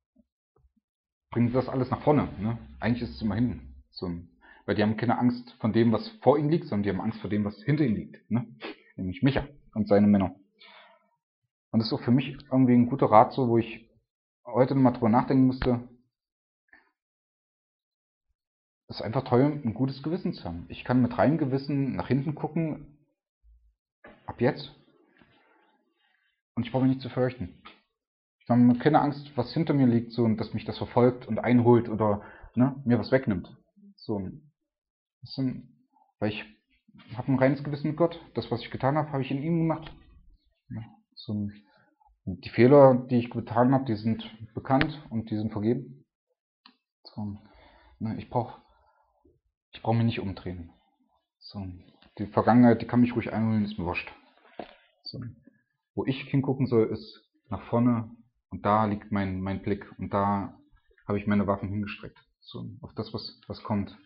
bringen sie das alles nach vorne, ne? Eigentlich ist es immer hinten. Weil die haben keine Angst von dem, was vor ihnen liegt, sondern die haben Angst vor dem, was hinter ihnen liegt, ne? Nämlich Micha und seine Männer. Und das ist auch für mich irgendwie ein guter Rat, wo ich heute nochmal drüber nachdenken musste. Es ist einfach toll, ein gutes Gewissen zu haben. Ich kann mit reinem Gewissen nach hinten gucken, ab jetzt, und ich brauche mich nicht zu fürchten. Ich habe keine Angst, was hinter mir liegt, und dass mich das verfolgt und einholt oder mir was wegnimmt. Weil ich habe ein reines Gewissen mit Gott. Das, was ich getan habe, habe ich in ihm gemacht. Und die Fehler, die ich getan habe, die sind bekannt und die sind vergeben. Ich brauche mich nicht umdrehen. Die Vergangenheit, die kann mich ruhig einholen, ist mir wurscht. Wo ich hingucken soll, ist nach vorne Und da liegt mein Blick. Und da habe ich meine Waffen hingestreckt. So, auf das, was kommt.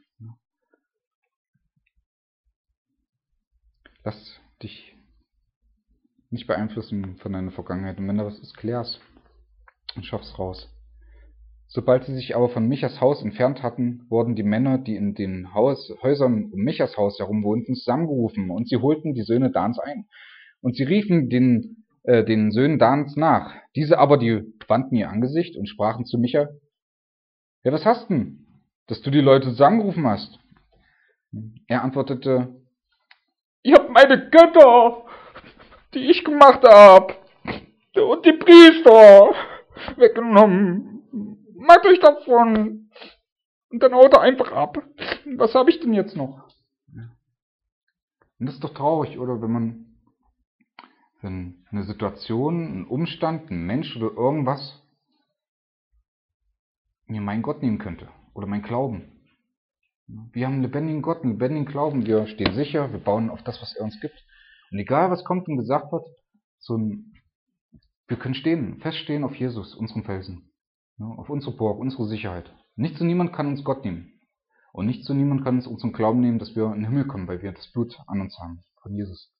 Lass dich nicht beeinflussen von deiner Vergangenheit. Und wenn da was ist, klär's und schaff's raus. Sobald sie sich aber von Michas Haus entfernt hatten, wurden die Männer, die in den Häusern um Michas Haus herum wohnten, zusammengerufen, und sie holten die Söhne Dans ein. Und sie riefen den Söhnen Dans nach. Diese aber, die wandten ihr Angesicht und sprachen zu Micha: Ja, was hast denn, dass du die Leute zusammengerufen hast? Er antwortete: Ich hab meine Götter, die ich gemacht hab, und die Priester weggenommen. Mag euch davon. Und dann haut er einfach ab. Was habe ich denn jetzt noch? Und das ist doch traurig, oder? Wenn eine Situation, ein Umstand, ein Mensch oder irgendwas mir meinen Gott nehmen könnte. Oder mein Glauben. Wir haben einen lebendigen Gott, einen lebendigen Glauben. Wir stehen sicher, wir bauen auf das, was er uns gibt. Und egal, was kommt und gesagt wird, wir können feststehen auf Jesus, unserem Felsen. Auf unsere Burg, unsere Sicherheit. Nichts und niemand kann uns Gott nehmen. Und nichts und niemand kann uns unseren Glauben nehmen, dass wir in den Himmel kommen, weil wir das Blut an uns haben, von Jesus.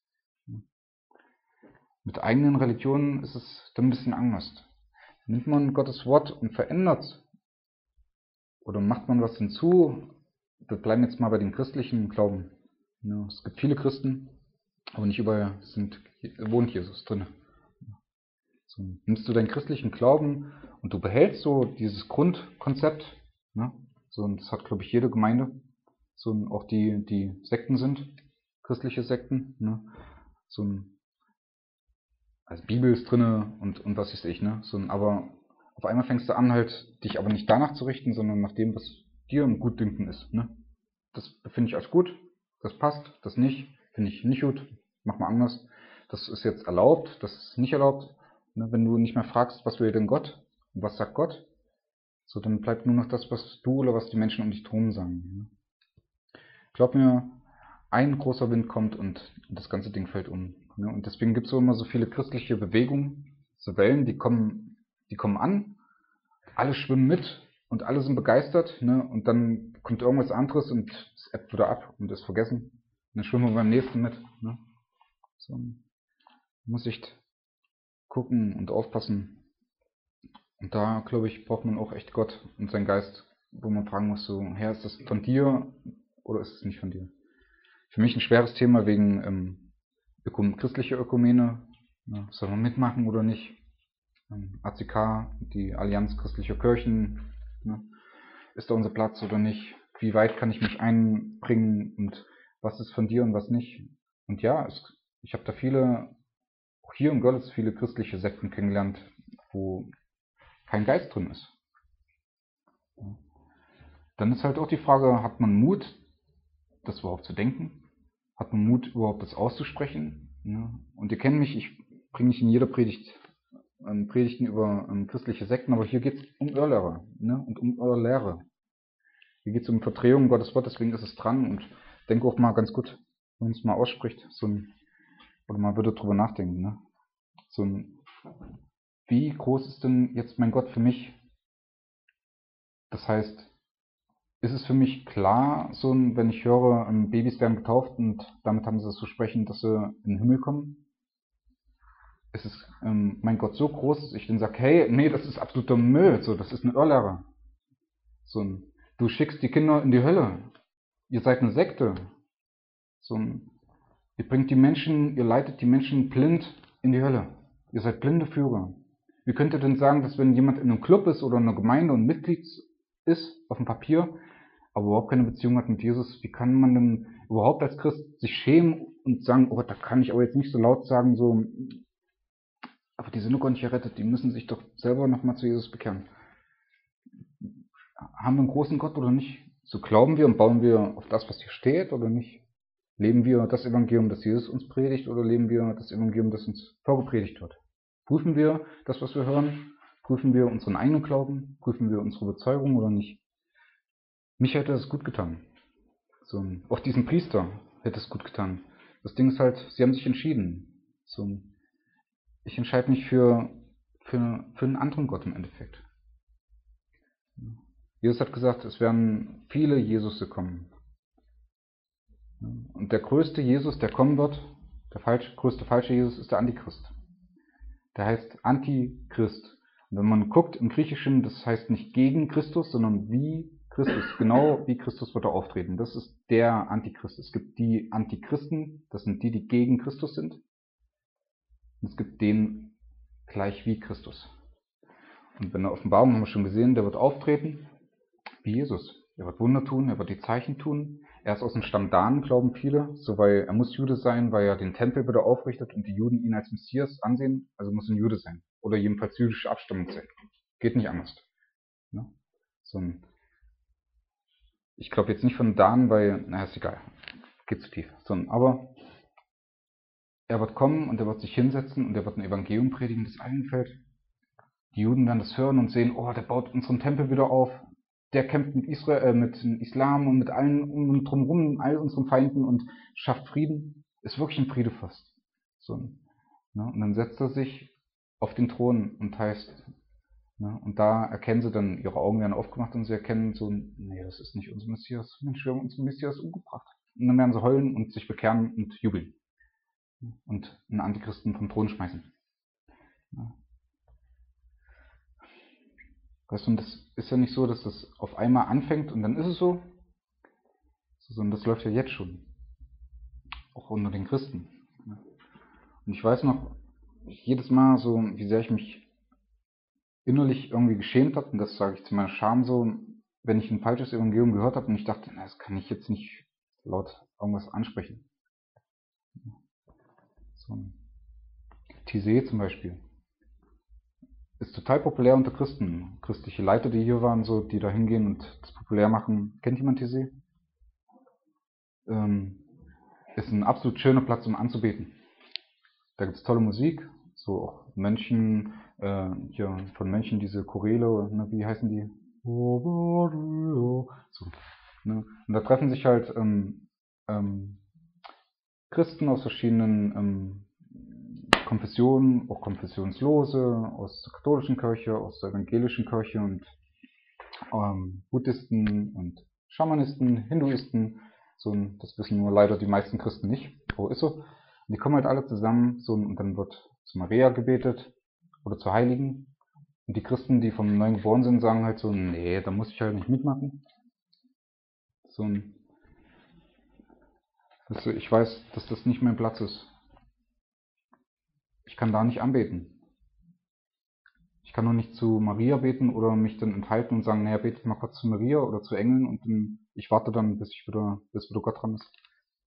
Mit eigenen Religionen ist es dann ein bisschen anders. Nimmt man Gottes Wort und verändert oder macht man was hinzu? Wir bleiben jetzt mal bei dem christlichen Glauben. Es gibt viele Christen, aber nicht überall wohnt Jesus drin. So, nimmst du deinen christlichen Glauben und du behältst so dieses Grundkonzept, so, und das hat, glaube ich, jede Gemeinde, so, auch die Sekten sind, christliche Sekten, so, also Bibel ist drinne und was weiß ich, so, aber auf einmal fängst du an, halt dich aber nicht danach zu richten, sondern nach dem, was dir im Gutdünken ist, Das finde ich als gut, das passt, das nicht, finde ich nicht gut, mach mal anders. Das ist jetzt erlaubt, das ist nicht erlaubt. Wenn du nicht mehr fragst, was will denn Gott und was sagt Gott, so, dann bleibt nur noch das, was du oder was die Menschen um dich herum sagen. Glaub mir, ein großer Wind kommt und das ganze Ding fällt um. Und deswegen gibt es immer so viele christliche Bewegungen, so Wellen, die kommen an, alle schwimmen mit und alle sind begeistert, und dann kommt irgendwas anderes und es ebbt wieder ab und ist vergessen. Und dann schwimmen wir beim nächsten mit. So, muss ich gucken und aufpassen. Und da, glaube ich, braucht man auch echt Gott und seinen Geist, wo man fragen muss, so, Herr, ist das von dir oder ist es nicht von dir? Für mich ein schweres Thema wegen christliche Ökumene. Soll man mitmachen oder nicht? ACK, die Allianz christlicher Kirchen. Ist da unser Platz oder nicht? Wie weit kann ich mich einbringen und was ist von dir und was nicht? Und ja, ich habe da auch hier in Görlitz viele christliche Sekten kennengelernt, wo kein Geist drin ist. Dann ist halt auch die Frage, hat man Mut, das überhaupt zu denken? Hat man Mut, überhaupt das auszusprechen? Und ihr kennt mich, ich bringe nicht in jeder Predigt Predigten über christliche Sekten, aber hier geht es um Irrlehrer und um Irrlehre. Hier geht es um Verdrehung Gottes Wort, deswegen ist es dran, und ich denke auch mal ganz gut, wenn man es mal ausspricht, oder man würde drüber nachdenken. Wie groß ist denn jetzt mein Gott für mich? Das heißt, ist es für mich klar, wenn ich höre, Babys werden getauft und damit haben sie es zu sprechen, dass sie in den Himmel kommen? Ist es mein Gott so groß, dass ich dann sage, hey, nee, das ist absoluter Müll, das ist eine Irrlehre. Du schickst die Kinder in die Hölle. Ihr seid eine Sekte. Ihr leitet die Menschen blind in die Hölle. Ihr seid blinde Führer. Wie könnt ihr denn sagen, dass wenn jemand in einem Club ist oder in einer Gemeinde und Mitglied ist, auf dem Papier, aber überhaupt keine Beziehung hat mit Jesus, wie kann man denn überhaupt als Christ sich schämen und sagen, oh, da kann ich aber jetzt nicht so laut sagen, aber die sind noch gar nicht errettet, die müssen sich doch selber nochmal zu Jesus bekehren. Haben wir einen großen Gott oder nicht? So glauben wir und bauen wir auf das, was hier steht, oder nicht? Leben wir das Evangelium, das Jesus uns predigt, oder leben wir das Evangelium, das uns vorgepredigt wird? Prüfen wir das, was wir hören? Prüfen wir unseren eigenen Glauben? Prüfen wir unsere Überzeugung oder nicht? Mich hätte es gut getan. Auch diesen Priester hätte es gut getan. Das Ding ist halt, sie haben sich entschieden. Ich entscheide mich für für einen anderen Gott im Endeffekt. Jesus hat gesagt, es werden viele Jesusse kommen. Und der größte Jesus, der kommen wird, größte falsche Jesus, ist der Antichrist. Der heißt Antichrist. Und wenn man guckt im Griechischen, das heißt nicht gegen Christus, sondern wie Christus. Genau wie Christus wird er auftreten. Das ist der Antichrist. Es gibt die Antichristen, das sind die, die gegen Christus sind. Und es gibt den gleich wie Christus. Und in der Offenbarung haben wir schon gesehen, der wird auftreten wie Jesus. Er wird Wunder tun, er wird die Zeichen tun. Er ist aus dem Stamm Dan, glauben viele, so weil er muss Jude sein, weil er den Tempel wieder aufrichtet und die Juden ihn als Messias ansehen, also muss ein Jude sein. Oder jedenfalls jüdische Abstammung sein. Geht nicht anders. Ne? Ich glaube jetzt nicht von Dan, weil, ist egal. Geht zu tief. Aber er wird kommen und er wird sich hinsetzen und er wird ein Evangelium predigen, das allen gefällt. Die Juden werden das hören und sehen, der baut unseren Tempel wieder auf. Der kämpft mit Israel, mit dem Islam und mit allen um und drumherum, all unseren Feinden und schafft Frieden. Ist wirklich ein Friedefürst. Und dann setzt er sich auf den Thron und heißt, und da erkennen sie dann, ihre Augen werden aufgemacht und sie erkennen so, nee, das ist nicht unser Messias. Mensch, wir haben unseren Messias umgebracht. Und dann werden sie heulen und sich bekehren und jubeln. Und einen Antichristen vom Thron schmeißen. Weißt du, und das ist ja nicht so, dass das auf einmal anfängt und dann ist es so, sondern das läuft ja jetzt schon. Auch unter den Christen. Und ich weiß noch, jedes Mal so, wie sehr ich mich innerlich irgendwie geschämt habe, und das sage ich zu meiner Scham so, wenn ich ein falsches Evangelium gehört habe und ich dachte, das kann ich jetzt nicht laut irgendwas ansprechen. Tisé zum Beispiel. Ist total populär unter Christen. Christliche Leiter, die hier waren, so, die da hingehen und das populär machen. Kennt jemand Tisé? Ist ein absolut schöner Platz, um anzubeten. Da gibt es tolle Musik, so auch Mönchen, hier von Mönchen diese Choräle, ne, wie heißen die? So, ne? Und da treffen sich halt Christen aus verschiedenen Konfessionen, auch Konfessionslose, aus der katholischen Kirche, aus der evangelischen Kirche und Buddhisten und Schamanisten, Hinduisten. Das wissen nur leider die meisten Christen nicht. Ist so. Und die kommen halt alle zusammen und dann wird zu Maria gebetet oder zu Heiligen. Und die Christen, die vom Neuen geboren sind, sagen halt so, nee, da muss ich halt nicht mitmachen. Ich weiß, dass das nicht mein Platz ist. Ich kann da nicht anbeten. Ich kann nur nicht zu Maria beten oder mich dann enthalten und sagen, naja, betet mal kurz zu Maria oder zu Engeln und dann, ich warte dann, bis wieder Gott dran ist.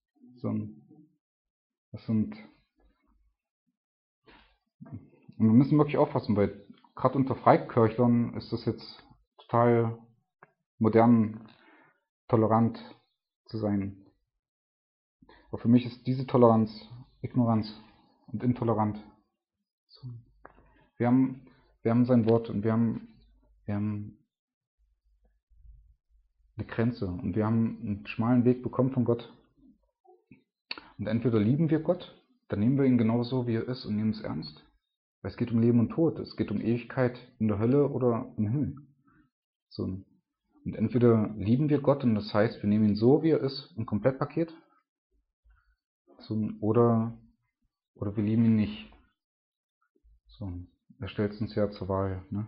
Und wir müssen wirklich aufpassen, weil gerade unter Freikirchlern ist das jetzt total modern, tolerant zu sein. Aber für mich ist diese Toleranz Ignoranz und intolerant. Wir haben sein Wort und wir haben eine Grenze und wir haben einen schmalen Weg bekommen von Gott. Und entweder lieben wir Gott, dann nehmen wir ihn genauso, wie er ist und nehmen es ernst. Weil es geht um Leben und Tod, es geht um Ewigkeit in der Hölle oder im Himmel. Und entweder lieben wir Gott und das heißt, wir nehmen ihn so, wie er ist, im Komplettpaket, oder wir lieben ihn nicht. Er stellt es uns ja zur Wahl. Ne?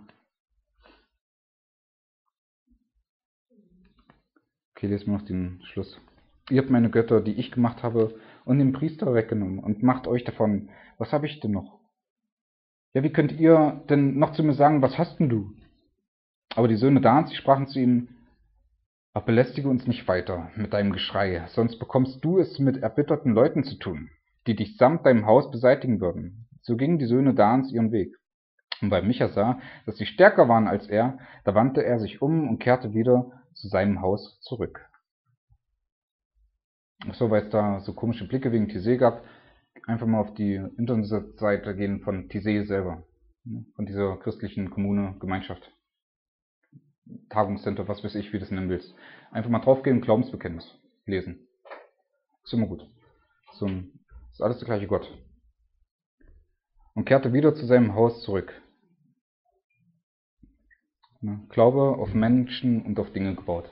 Okay, lesen wir noch den Schluss. Ihr habt meine Götter, die ich gemacht habe, und den Priester weggenommen und macht euch davon. Was habe ich denn noch? Ja, wie könnt ihr denn noch zu mir sagen, was hast denn du? Aber die Söhne Dans, sie sprachen zu ihm, aber belästige uns nicht weiter mit deinem Geschrei, sonst bekommst du es mit erbitterten Leuten zu tun, die dich samt deinem Haus beseitigen würden. So gingen die Söhne Dans ihren Weg. Und weil Micha sah, dass sie stärker waren als er, da wandte er sich um und kehrte wieder zu seinem Haus zurück. Achso, weil es da so komische Blicke wegen Tisé gab, einfach mal auf die Internetseite gehen von Tisé selber, von dieser christlichen Kommune, Gemeinschaft, Tagungscenter, was weiß ich, wie du das nennen willst. Einfach mal draufgehen und Glaubensbekenntnis lesen. Ist immer gut. Ist alles der gleiche Gott. Und kehrte wieder zu seinem Haus zurück. Ne? Glaube auf Menschen und auf Dinge gebaut.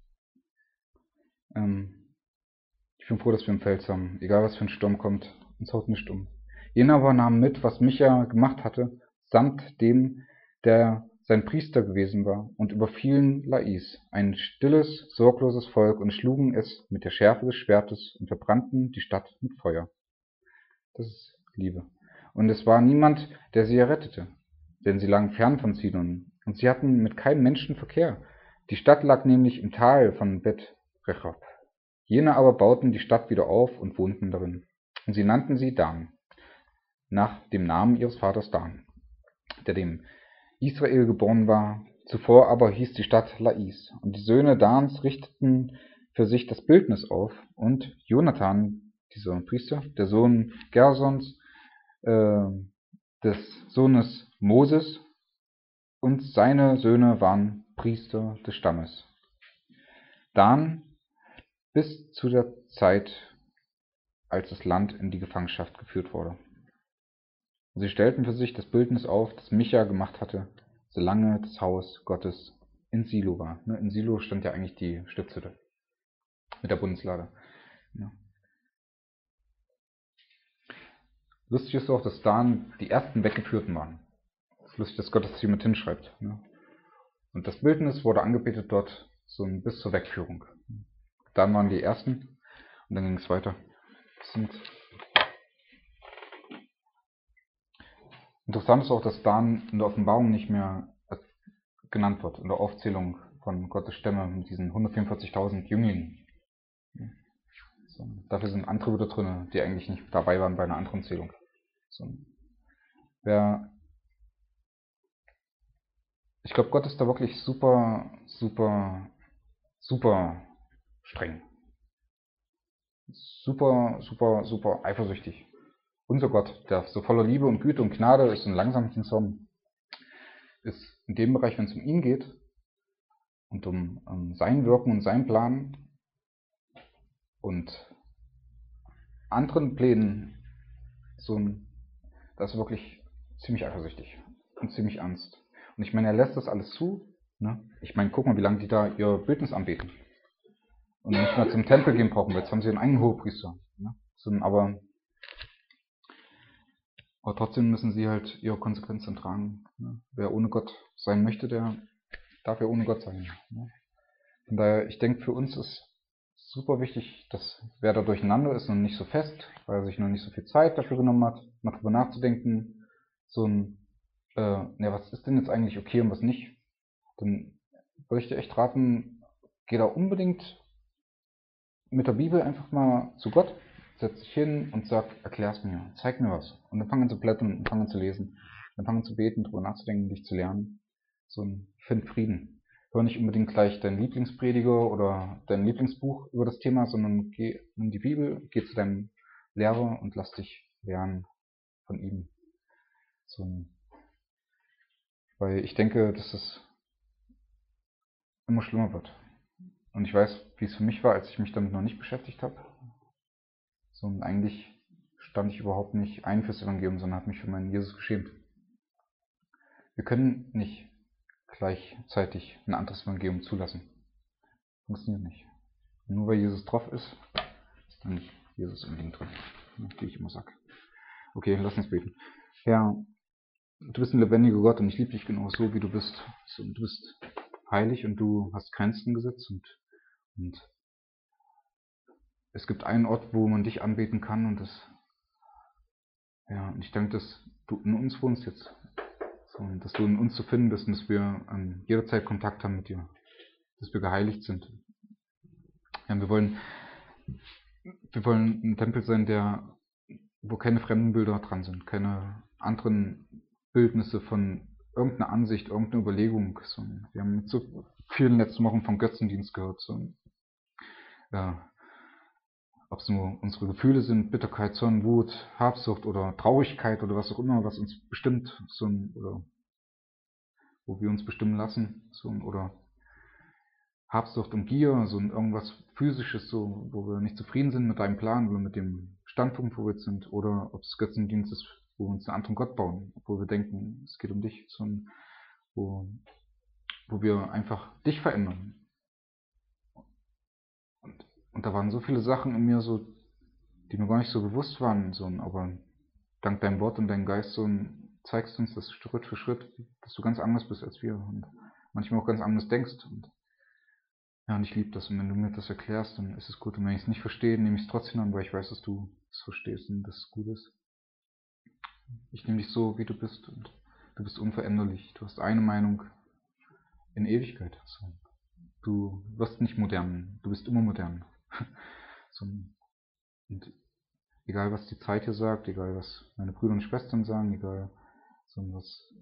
Ich bin froh, dass wir ein Fels haben. Egal was für ein Sturm kommt, uns haut nicht um. Jener aber nahm mit, was Micha gemacht hatte, samt dem, der sein Priester gewesen war, und überfielen Lais, ein stilles, sorgloses Volk, und schlugen es mit der Schärfe des Schwertes und verbrannten die Stadt mit Feuer. Das ist Liebe. Und es war niemand, der sie errettete, denn sie lagen fern von Sidon, und sie hatten mit keinem Menschen Verkehr. Die Stadt lag nämlich im Tal von Bet-Rechob. Jene aber bauten die Stadt wieder auf und wohnten darin. Und sie nannten sie Dan, nach dem Namen ihres Vaters Dan, der dem Israel geboren war. Zuvor aber hieß die Stadt Lais. Und die Söhne Dans richteten für sich das Bildnis auf. Und Jonathan, dieser Priester, der Sohn Gersons, des Sohnes Moses, und seine Söhne waren Priester des Stammes. Dan bis zu der Zeit, als das Land in die Gefangenschaft geführt wurde. Und sie stellten für sich das Bildnis auf, das Micha gemacht hatte, solange das Haus Gottes in Silo war. In Silo stand ja eigentlich die Stiftshütte mit der Bundeslade. Lustig ist auch, dass Dan die ersten Weggeführten waren. Es ist lustig, dass Gott das hier mit hinschreibt. Und das Bildnis wurde angebetet dort so bis zur Wegführung. Dan waren die ersten und dann ging es weiter. Interessant ist auch, dass Dan in der Offenbarung nicht mehr genannt wird, in der Aufzählung von Gottes Stämme mit diesen 144.000 Jünglingen. So, dafür sind andere wieder drin, die eigentlich nicht dabei waren bei einer anderen Zählung. So, ich glaube, Gott ist da wirklich super streng. Super eifersüchtig. Unser Gott, der so voller Liebe und Güte und Gnade ist und langsam zum Zorn, ist in dem Bereich, wenn es um ihn geht und um sein Wirken und sein Plan und anderen Plänen, da ist er wirklich ziemlich eifersüchtig und ziemlich ernst. Und ich meine, er lässt das alles zu. Ne? Ich meine, guck mal, wie lange die da ihr Bildnis anbeten. Und nicht mehr zum Tempel gehen brauchen, weil jetzt haben sie einen eigenen Hohepriester. Ne? Aber trotzdem müssen sie halt ihre Konsequenzen tragen. Ne? Wer ohne Gott sein möchte, der darf ja ohne Gott sein. Ne? Von daher, ich denke, für uns ist super wichtig, dass wer da durcheinander ist und nicht so fest, weil er sich noch nicht so viel Zeit dafür genommen hat, mal drüber nachzudenken, was ist denn jetzt eigentlich okay und was nicht, dann würde ich dir echt raten, geh da unbedingt mit der Bibel einfach mal zu Gott, setz dich hin und sag, erklär's mir, zeig mir was. Und dann fangen zu blättern und fangen zu lesen. Dann fangen zu beten, drüber nachzudenken, dich zu lernen. Find Frieden. Hör nicht unbedingt gleich deinen Lieblingsprediger oder dein Lieblingsbuch über das Thema, sondern geh in die Bibel, geh zu deinem Lehrer und lass dich lernen von ihm. Weil ich denke, dass es immer schlimmer wird. Und ich weiß, wie es für mich war, als ich mich damit noch nicht beschäftigt habe. Und eigentlich stand ich überhaupt nicht ein fürs Evangelium, sondern habe mich für meinen Jesus geschämt. Wir können nicht gleichzeitig ein anderes Evangelium zulassen. Funktioniert nicht. Und nur weil Jesus drauf ist dann nicht Jesus unbedingt drin, wie ich immer sage. Okay, lass uns beten. Herr, du bist ein lebendiger Gott und ich liebe dich genau so, wie du bist. Du bist heilig und du hast Grenzen gesetzt und es gibt einen Ort, wo man dich anbeten kann und ich denke, dass du in uns wohnst jetzt. Dass du in uns zu finden bist und dass wir jederzeit Kontakt haben mit dir. Dass wir geheiligt sind. Ja, wir wollen ein Tempel sein, wo keine fremden Bilder dran sind, keine anderen Bildnisse von irgendeiner Ansicht, irgendeiner Überlegung. Wir haben mit so vielen letzten Wochen vom Götzendienst gehört. Ob es nur unsere Gefühle sind, Bitterkeit, Zorn, Wut, Habsucht oder Traurigkeit oder was auch immer, was uns bestimmt, oder wo wir uns bestimmen lassen, oder Habsucht und Gier, irgendwas Physisches, wo wir nicht zufrieden sind mit deinem Plan oder mit dem Standpunkt, wo wir jetzt sind, oder ob es Götzendienst ist, wo wir uns einen anderen Gott bauen, obwohl wir denken, es geht um dich, wo wo wir einfach dich verändern. Und da waren so viele Sachen in mir, so, die mir gar nicht so bewusst waren, so, aber dank deinem Wort und deinem Geist so zeigst du uns das Schritt für Schritt, dass du ganz anders bist als wir und manchmal auch ganz anders denkst. Und ja, und ich liebe das. Und wenn du mir das erklärst, dann ist es gut. Und wenn ich es nicht verstehe, nehme ich es trotzdem an, weil ich weiß, dass du es verstehst und dass es gut ist. Ich nehme dich so, wie du bist. Und du bist unveränderlich. Du hast eine Meinung in Ewigkeit. So. Du wirst nicht modern. Du bist immer modern. So. Und egal, was die Zeit hier sagt, egal, was meine Brüder und Schwestern sagen, egal, so was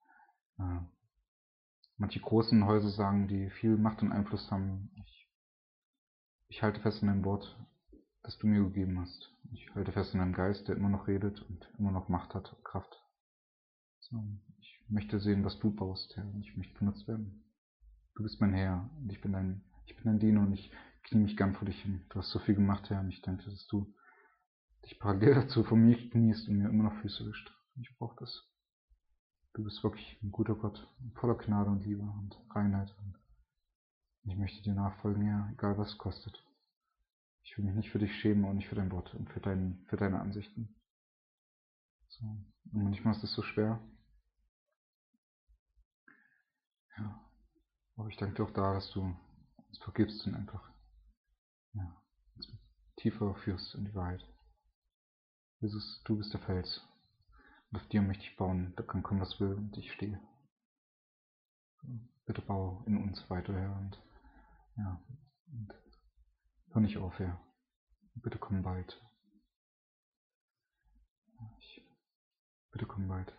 manche großen Häuser sagen, die viel Macht und Einfluss haben. Ich halte fest an deinem Wort, das du mir gegeben hast. Ich halte fest an deinem Geist, der immer noch redet und immer noch Macht hat und Kraft. So, ich möchte sehen, was du baust, Herr, und ich möchte benutzt werden. Du bist mein Herr und ich bin dein Diener und ich knie mich gern vor dich hin. Du hast so viel gemacht, Herr, und ich danke, dass du dich parallel dazu vor mir kniest und mir immer noch Füße wischt. Ich brauche das. Du bist wirklich ein guter Gott, voller Gnade und Liebe und Reinheit. Und ich möchte dir nachfolgen, Herr, egal was es kostet. Ich will mich nicht für dich schämen und nicht für dein Wort und für deine Ansichten. So. Und manchmal ist es so schwer. Ja. Aber ich danke dir auch da, dass du uns vergibst und einfach uns tiefer führst in die Wahrheit. Jesus, du bist der Fels. Und auf dir möchte ich bauen. Da kann kommen, was will, und ich stehe. Bitte bau in uns weiter, Herr. Und hör nicht auf, Herr. Bitte komm bald. Bitte komm bald.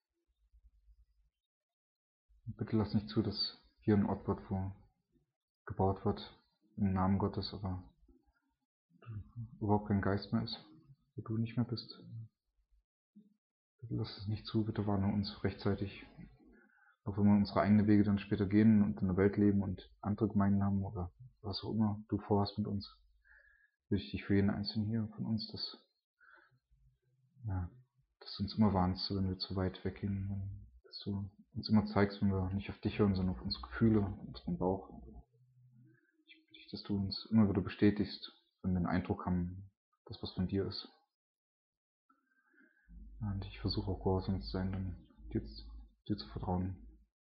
Und bitte lass nicht zu, dass hier ein Ort wird, wo gebaut wird im Namen Gottes, aber überhaupt kein Geist mehr ist, wo du nicht mehr bist. Bitte lass es nicht zu, bitte warne uns rechtzeitig, auch wenn wir unsere eigenen Wege dann später gehen und in der Welt leben und andere Gemeinden haben oder was auch immer du vorhast mit uns. Bitte ich dich für jeden Einzelnen hier von uns, dass du uns immer warnst, wenn wir zu weit weggehen, dass du uns immer zeigst, wenn wir nicht auf dich hören, sondern auf unsere Gefühle, auf unseren Bauch. Ich bitte dich, dass du uns immer wieder bestätigst, wenn wir den Eindruck haben, dass was von dir ist. Und ich versuche auch gehorsam zu sein, um dir zu vertrauen.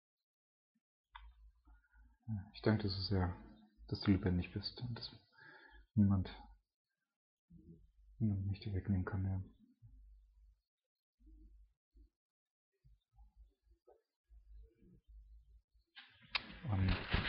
Ich danke dir so sehr, dass du lebendig bist und dass niemand mich dir wegnehmen kann. Ja. Und